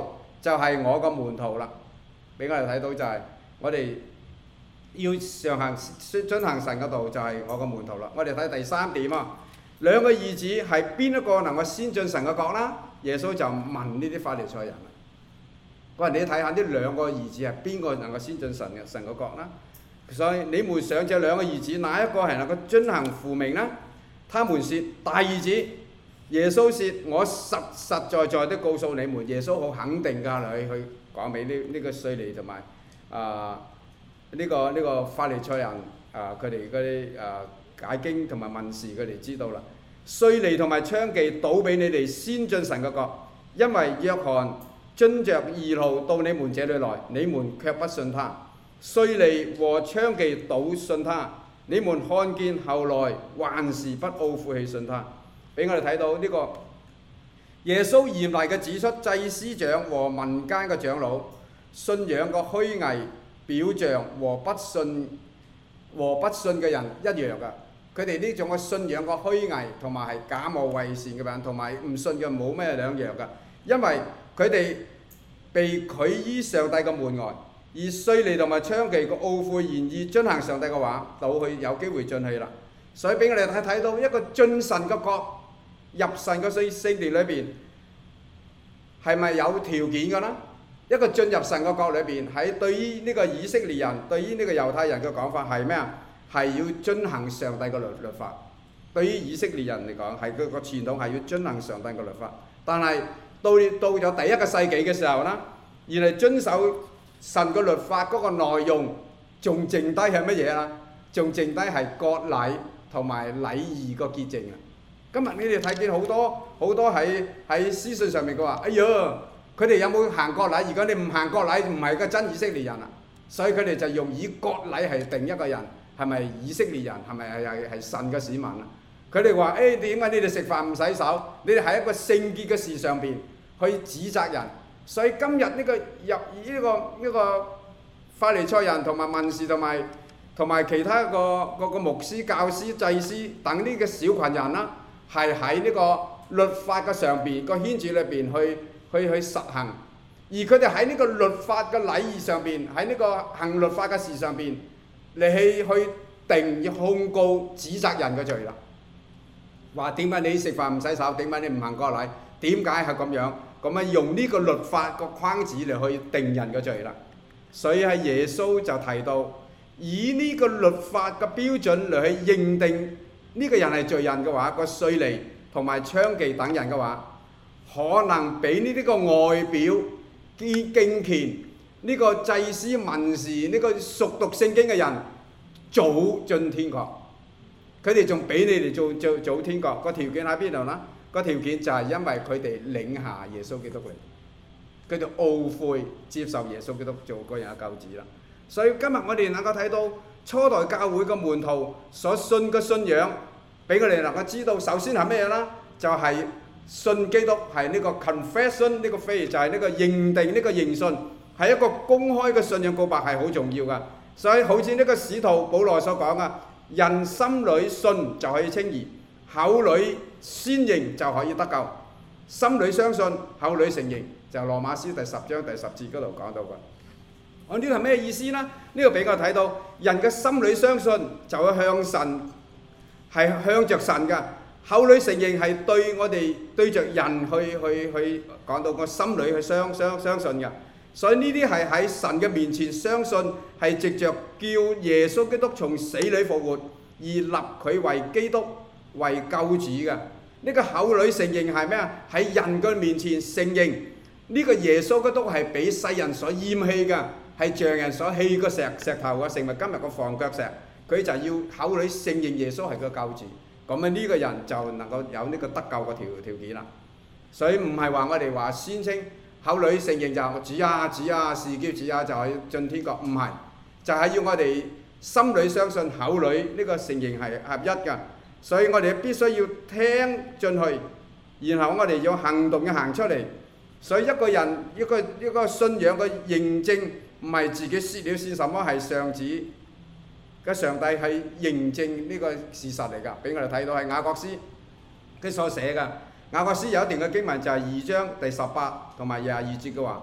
Speaker 3: 就係我個門徒啦。俾我哋睇到就係我哋要上行遵行神嘅道，就係我個門徒啦。我哋睇第三點啊，兩個兒子係邊一個能夠先進神嘅國啦？耶穌就問呢啲法利賽人啦。佢話：你睇下呢兩個兒子係邊個能夠先進神嘅神嘅國啦？所以你們想這兩個兒子，哪一個係能夠遵行父命呢？他們說大兒子。耶穌說：我實實在在的告訴你們，耶穌好肯定㗎，你去講俾呢呢個稅吏同埋啊呢個呢、這個法利賽人啊，佢哋嗰啲啊解經同埋問事，佢哋知道啦。稅吏同埋娼妓倒比你哋先進神嘅國，因為約翰遵着義路到你們這裏來，你們卻不信他；稅吏和娼妓倒信他，你們看見後來還是不懊悔去信他。俾我哋睇到呢個耶穌嚴厲嘅指出，祭司長和民間嘅長老信仰個虛偽表象和不信和不信嘅人一樣㗎。佢哋呢種嘅信仰個虛偽同埋係假冒偽善嘅人，同埋唔信嘅冇咩兩樣㗎。因為佢哋被拒於上帝嘅門外，而稅吏同埋娼妓個懊悔願意遵行上帝嘅話，到去有機會進去啦。所以俾我哋睇睇到一個進神嘅國，入神嘅聖聖殿裏邊係咪有條件㗎啦？一個進入神嘅國裏邊，喺對於呢個以色列人、對於呢個猶太人嘅講法係咩啊？係要遵行上帝嘅律律法。對於以色列人嚟講，係佢個傳統係要遵行上帝嘅律法。但係到到咗第一個世紀嘅時候啦，而嚟遵守神嘅律法嗰個內容，仲剩低係乜嘢啊？仲剩低係割禮同埋禮儀個潔淨啊！今日你哋睇見好多好多喺喺私信上面佢話：哎呀，佢哋有冇行割禮？如果你唔行割禮，唔係個真以色列人啊！所以佢哋就用以割禮係定一個人係咪以色列人，係咪係係係神嘅子民啊？佢哋話：誒點解你哋食飯唔洗手？你哋喺一個聖潔嘅事上邊去指責人。所以今日呢個入呢個呢個法利賽人同埋文士同埋同埋其他個個個牧師、教師、祭司等呢個小群人啦，係喺呢個律法嘅上邊個圈子裏邊去去去實行，而佢哋喺呢個律法嘅禮儀上邊，喺呢個行律法嘅事上邊嚟去去定控告指責人嘅罪啦。話點解你食飯唔洗手？點解你唔行割禮？點解係咁樣？咁啊用呢個律法個框子嚟去定人嘅罪啦。所以係耶穌就提到，以呢個律法嘅標準嚟去認定呢個人係罪人嘅話，個稅吏同埋娼妓等人嘅話，可能比呢啲個外表敬敬虔呢個祭司文士呢個熟讀聖經嘅人早進天國。佢哋仲比你哋做做早天國。個條件喺邊度啦？個條件就係因為佢哋領下耶穌基督嚟，佢哋懊悔接受耶穌基督做個人嘅救主啦。所以今日我哋能夠睇到初代教會嘅門徒所信嘅信仰，俾佢哋能夠知道，首先係咩嘢啦？就係、是、信基督，係呢個 confession 呢個 faith，就係呢個認定呢、呢個認信，係一個公開嘅信仰告白，係好重要㗎。所以好似呢個使徒保羅所講啊，人心裏信就可以稱義，口裏宣認就可以得救。心裏相信，口裏承認，就羅馬書第十章第十節嗰度講到㗎。我呢個係咩意思呢？呢個俾我睇到，人嘅心裏相信就會向神，係向着神㗎；口裏承認係對我哋對着人去去去講到個心裏去相相相信㗎。所以呢啲係喺神嘅面前相信，係藉着叫耶穌基督從死裏復活而立佢為基督為救主㗎。呢個口裏承認係咩啊？喺人嘅面前承認呢個耶穌基督係俾世人所厭棄㗎，係匠人所棄個石石頭嘅，成為今日個房腳石。佢就要口裏承認耶穌係個救主，咁啊呢個人就能夠有呢個得救嘅條條件啦。所以唔係話我哋話宣稱口裏承認就主啊主啊是叫主啊就係進天國，唔係，就係、是、要我哋心裏相信，口裏呢個承認係合一㗎。所以我哋必須要聽進去，然後我哋要行動要行出嚟。所以一個人一個一個信仰嘅認證，唔係自己説了算什麼，係上主嘅上帝係認證呢個事實嚟㗎。俾我哋睇到係雅各書佢所寫㗎。雅各書有一段嘅經文就係二章第十八同埋廿二節嘅話：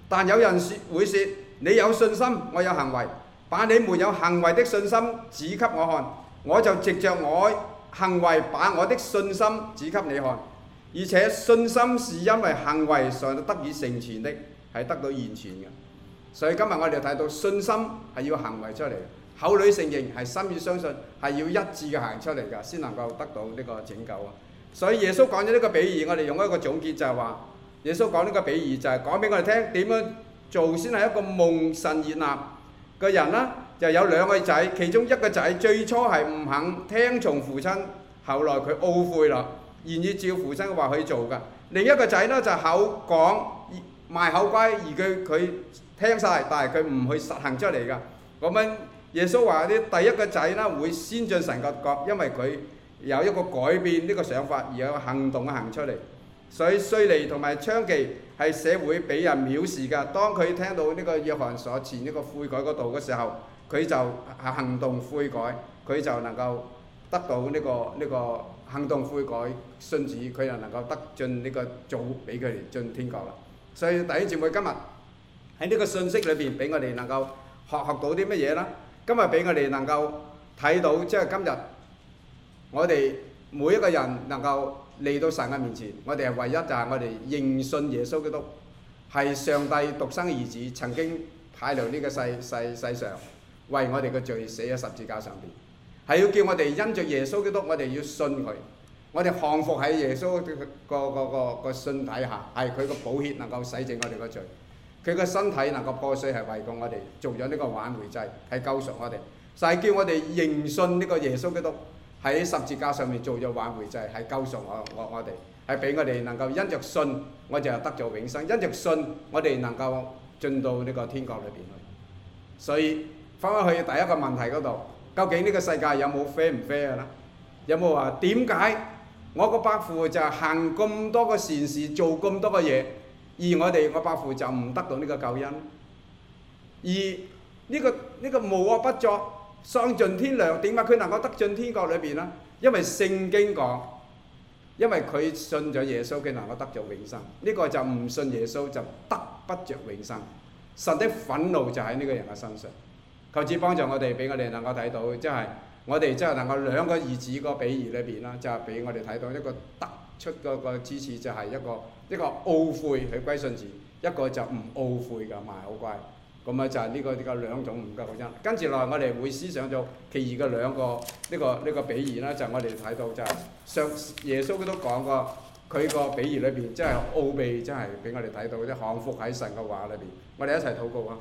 Speaker 3: 但有人說會說：你有信心，我有行為，把你沒有行為的信心指給我看，我就藉着我行為把我的信心指給你看。而且信心是因為行為上得以成全的，係得到完全嘅。所以今日我哋睇到信心係要行為出嚟，口裏承認係心意相信，係要一致嘅行出嚟㗎，先能夠得到呢個拯救啊！所以耶穌講咗呢個比喻，我哋用一個總結就係話，耶穌講呢個比喻就係講俾我哋聽點樣做先係一個蒙神悅納嘅人啦。就有兩個仔，其中一個仔最初係唔肯聽從父親，後來佢懊悔啦，願意照父親嘅話去做㗎。另一個仔呢，就口講賣口乖，而佢佢聽晒，但係佢唔去實行出嚟㗎。咁樣耶穌話啲第一個仔呢會先進神嘅國，因為佢有一個改變呢個想法，而有個行動行出嚟。所以稅吏同埋娼妓係社會俾人藐視㗎。當佢聽到呢個約翰所傳呢個悔改嗰度嘅時候，佢就行動悔改，佢就能夠得到呢、這個呢、這個行動悔改信主，佢就能夠得進呢個組俾佢哋進天國啦。所以弟兄姊妹今日喺呢個信息裏邊，俾我哋能夠學學到啲乜嘢啦？今日俾我哋能夠睇到，即係今日我哋每一個人能夠嚟到神嘅面前，我哋係唯一就係我哋認信耶穌基督係上帝獨生嘅兒子，曾經派嚟呢個世世世上為我哋嘅罪死喺十字架上邊，係要叫我哋因着耶穌基督，我哋要信佢，我哋降服喺耶穌個個個個個信體下，係佢個寶血能夠洗淨我哋嘅罪，佢個身體能夠破碎係為過我哋做咗呢個挽回祭，係救贖我哋，就係叫我哋認信呢個耶穌基督喺十字架上面做咗挽回祭，係救贖我我我哋，係俾我哋能夠因着信，我哋就得咗永生，因着信我哋能夠進到呢個天國裏邊去。所以翻返去第一個問題嗰度，究竟呢個世界有冇 fair 唔 fair 啦？有冇話點解我個伯父就行咁多個善事，做咁多個嘢，而我哋個伯父就唔得到呢個救恩？而呢個呢個無惡不作，喪盡天良，點解佢能夠得進天國裏邊呢？因為聖經講，因為佢信咗耶穌，佢能夠得咗永生。呢個就唔信耶穌就得不着永生。神的憤怒就喺呢個人嘅身上。求主幫助我哋，俾我哋能夠睇到，即係我哋即係能夠兩個兒子個比喻裏邊啦，就係俾我哋睇到一個得出嗰個支持，就係一個一個懊悔去歸信主，一個就唔懊悔嘅賣口乖。咁啊就係呢個呢個兩種唔夠嘅因。跟住落嚟我哋會思想咗其餘嘅兩個呢個呢個比喻啦，就係我哋睇到就係上耶穌佢都講過，佢個比喻裏邊即係奧秘，真係俾我哋睇到啲降服喺神嘅話裏邊。我哋一齊禱告啊！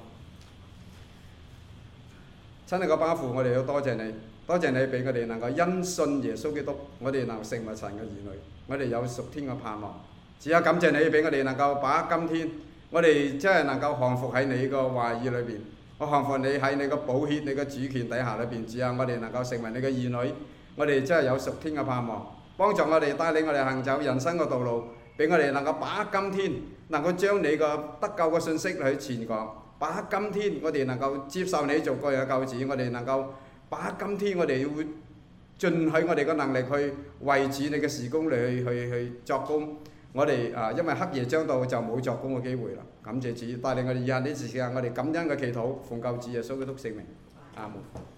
Speaker 3: 親愛嘅爸父，我哋要多謝你，多謝你俾我哋能夠因信耶穌基督，我哋能成為神嘅兒女，我哋有屬天嘅盼望。只有感謝你俾我哋能夠把握今天，我哋真係能夠降服喺你個話語裏邊，我降服你喺你個寶血、你個主權底下裏邊。只有我哋能夠成為你嘅兒女，我哋真係有屬天嘅盼望，幫助我哋帶領我哋行走人生嘅道路，俾我哋能夠把握今天，能夠將你個得救嘅信息去傳講。把握今天，我哋能夠接受你做個人嘅救主，我哋能夠把握今天，我哋會盡喺我哋嘅能力去為主你嘅事工嚟去去去作工。我哋啊，因為黑夜將到，就冇作工嘅機會啦。感謝主帶領我哋以下呢時間，我哋感恩嘅祈禱，奉救主耶穌基督聖名，阿門。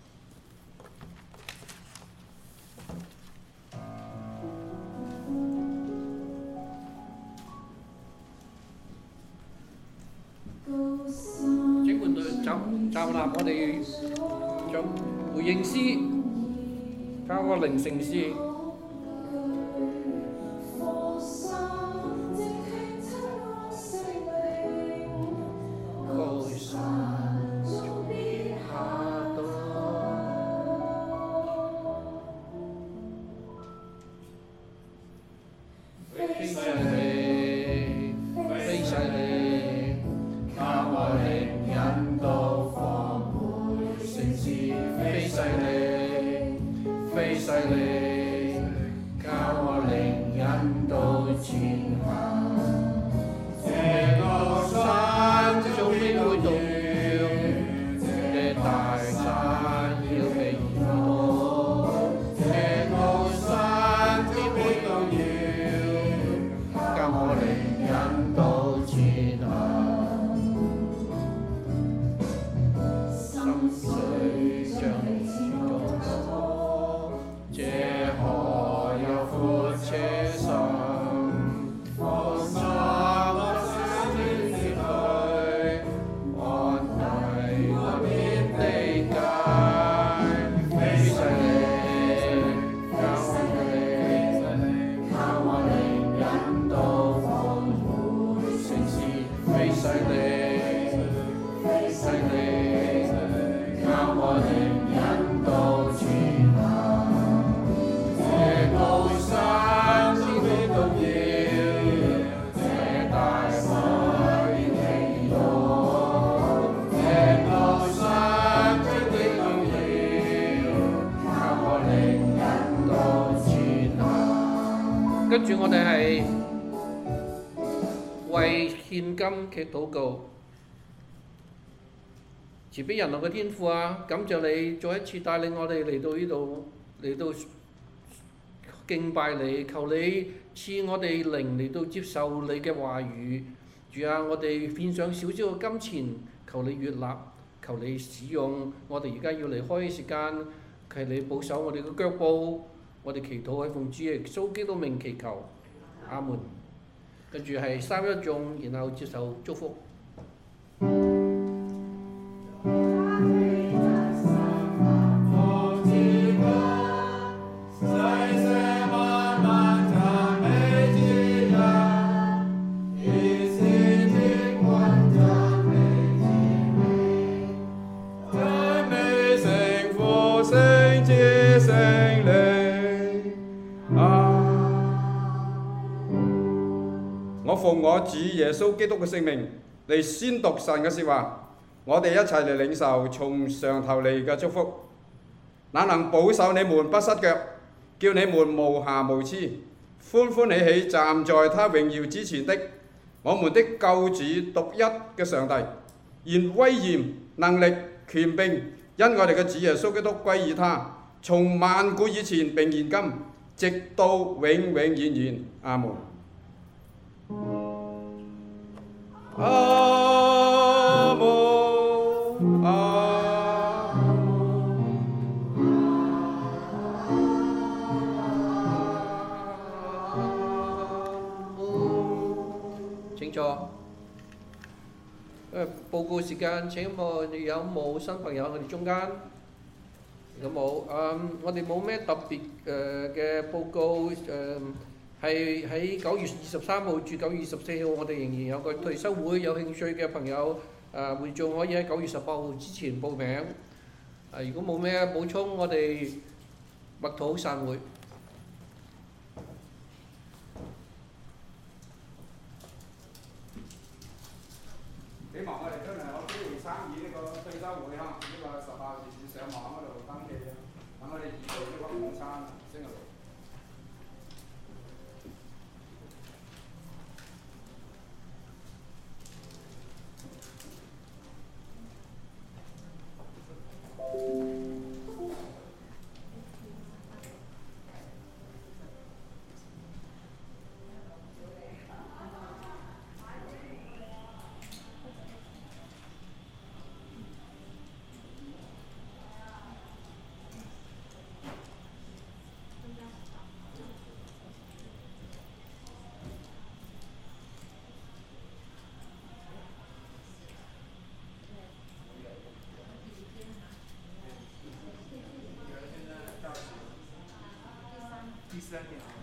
Speaker 1: 請換隊站站立，我哋做回應詩，交個靈聖詩。 切心，放心我相轉離去，安慰我面地界，非勢力，靠你，靠我靈引導豐富聖事，非勢力，非勢力，靠我靈引導前行。這高山千里都要，這大海變地動，這高山千里都要，靠我靈引導前行。跟住我哋係為獻金祈禱告。慈悲仁愛嘅天父啊，感謝你再一次帶領我哋嚟到呢度，嚟到敬拜你，求你賜我哋靈嚟到接受你嘅話語。主啊，我哋獻上少少嘅金錢，求你悅納，求你使用。我哋而家要離開嘅時間，求你保守我哋嘅腳步。我哋祈禱喺奉主耶穌基督名祈求，阿門。跟住係三一頌，然後接受祝福。
Speaker 3: 我奉我主耶穌基督嘅聖名嚟宣讀神嘅説話，我哋一齊嚟領受從上頭嚟嘅祝福。那能保守你們不失腳，叫你們無瑕無疵，歡歡喜喜站在他榮耀之前的，我們的救主獨一嘅上帝，願威嚴、能力、權柄，因我哋嘅主耶穌基督歸於他，從萬古以前並現今，直到永永遠遠。阿門。阿門，阿
Speaker 1: 門。請坐。誒，報告時間，請問有冇新朋友我哋中間？有冇？誒，我哋冇咩特別誒嘅報告誒。係喺九月二十三號至九月二十四號，我哋仍然有個退休會，有興趣嘅朋友誒會眾可以喺九月十八號之前報名。誒，如果冇咩補充，我哋默禱散會。
Speaker 3: 希望我哋真係有機會參與呢個退休會嚇，呢個十八號至上網嗰度登記啊，等我哋預備呢個午餐，星期六。
Speaker 2: 第三年。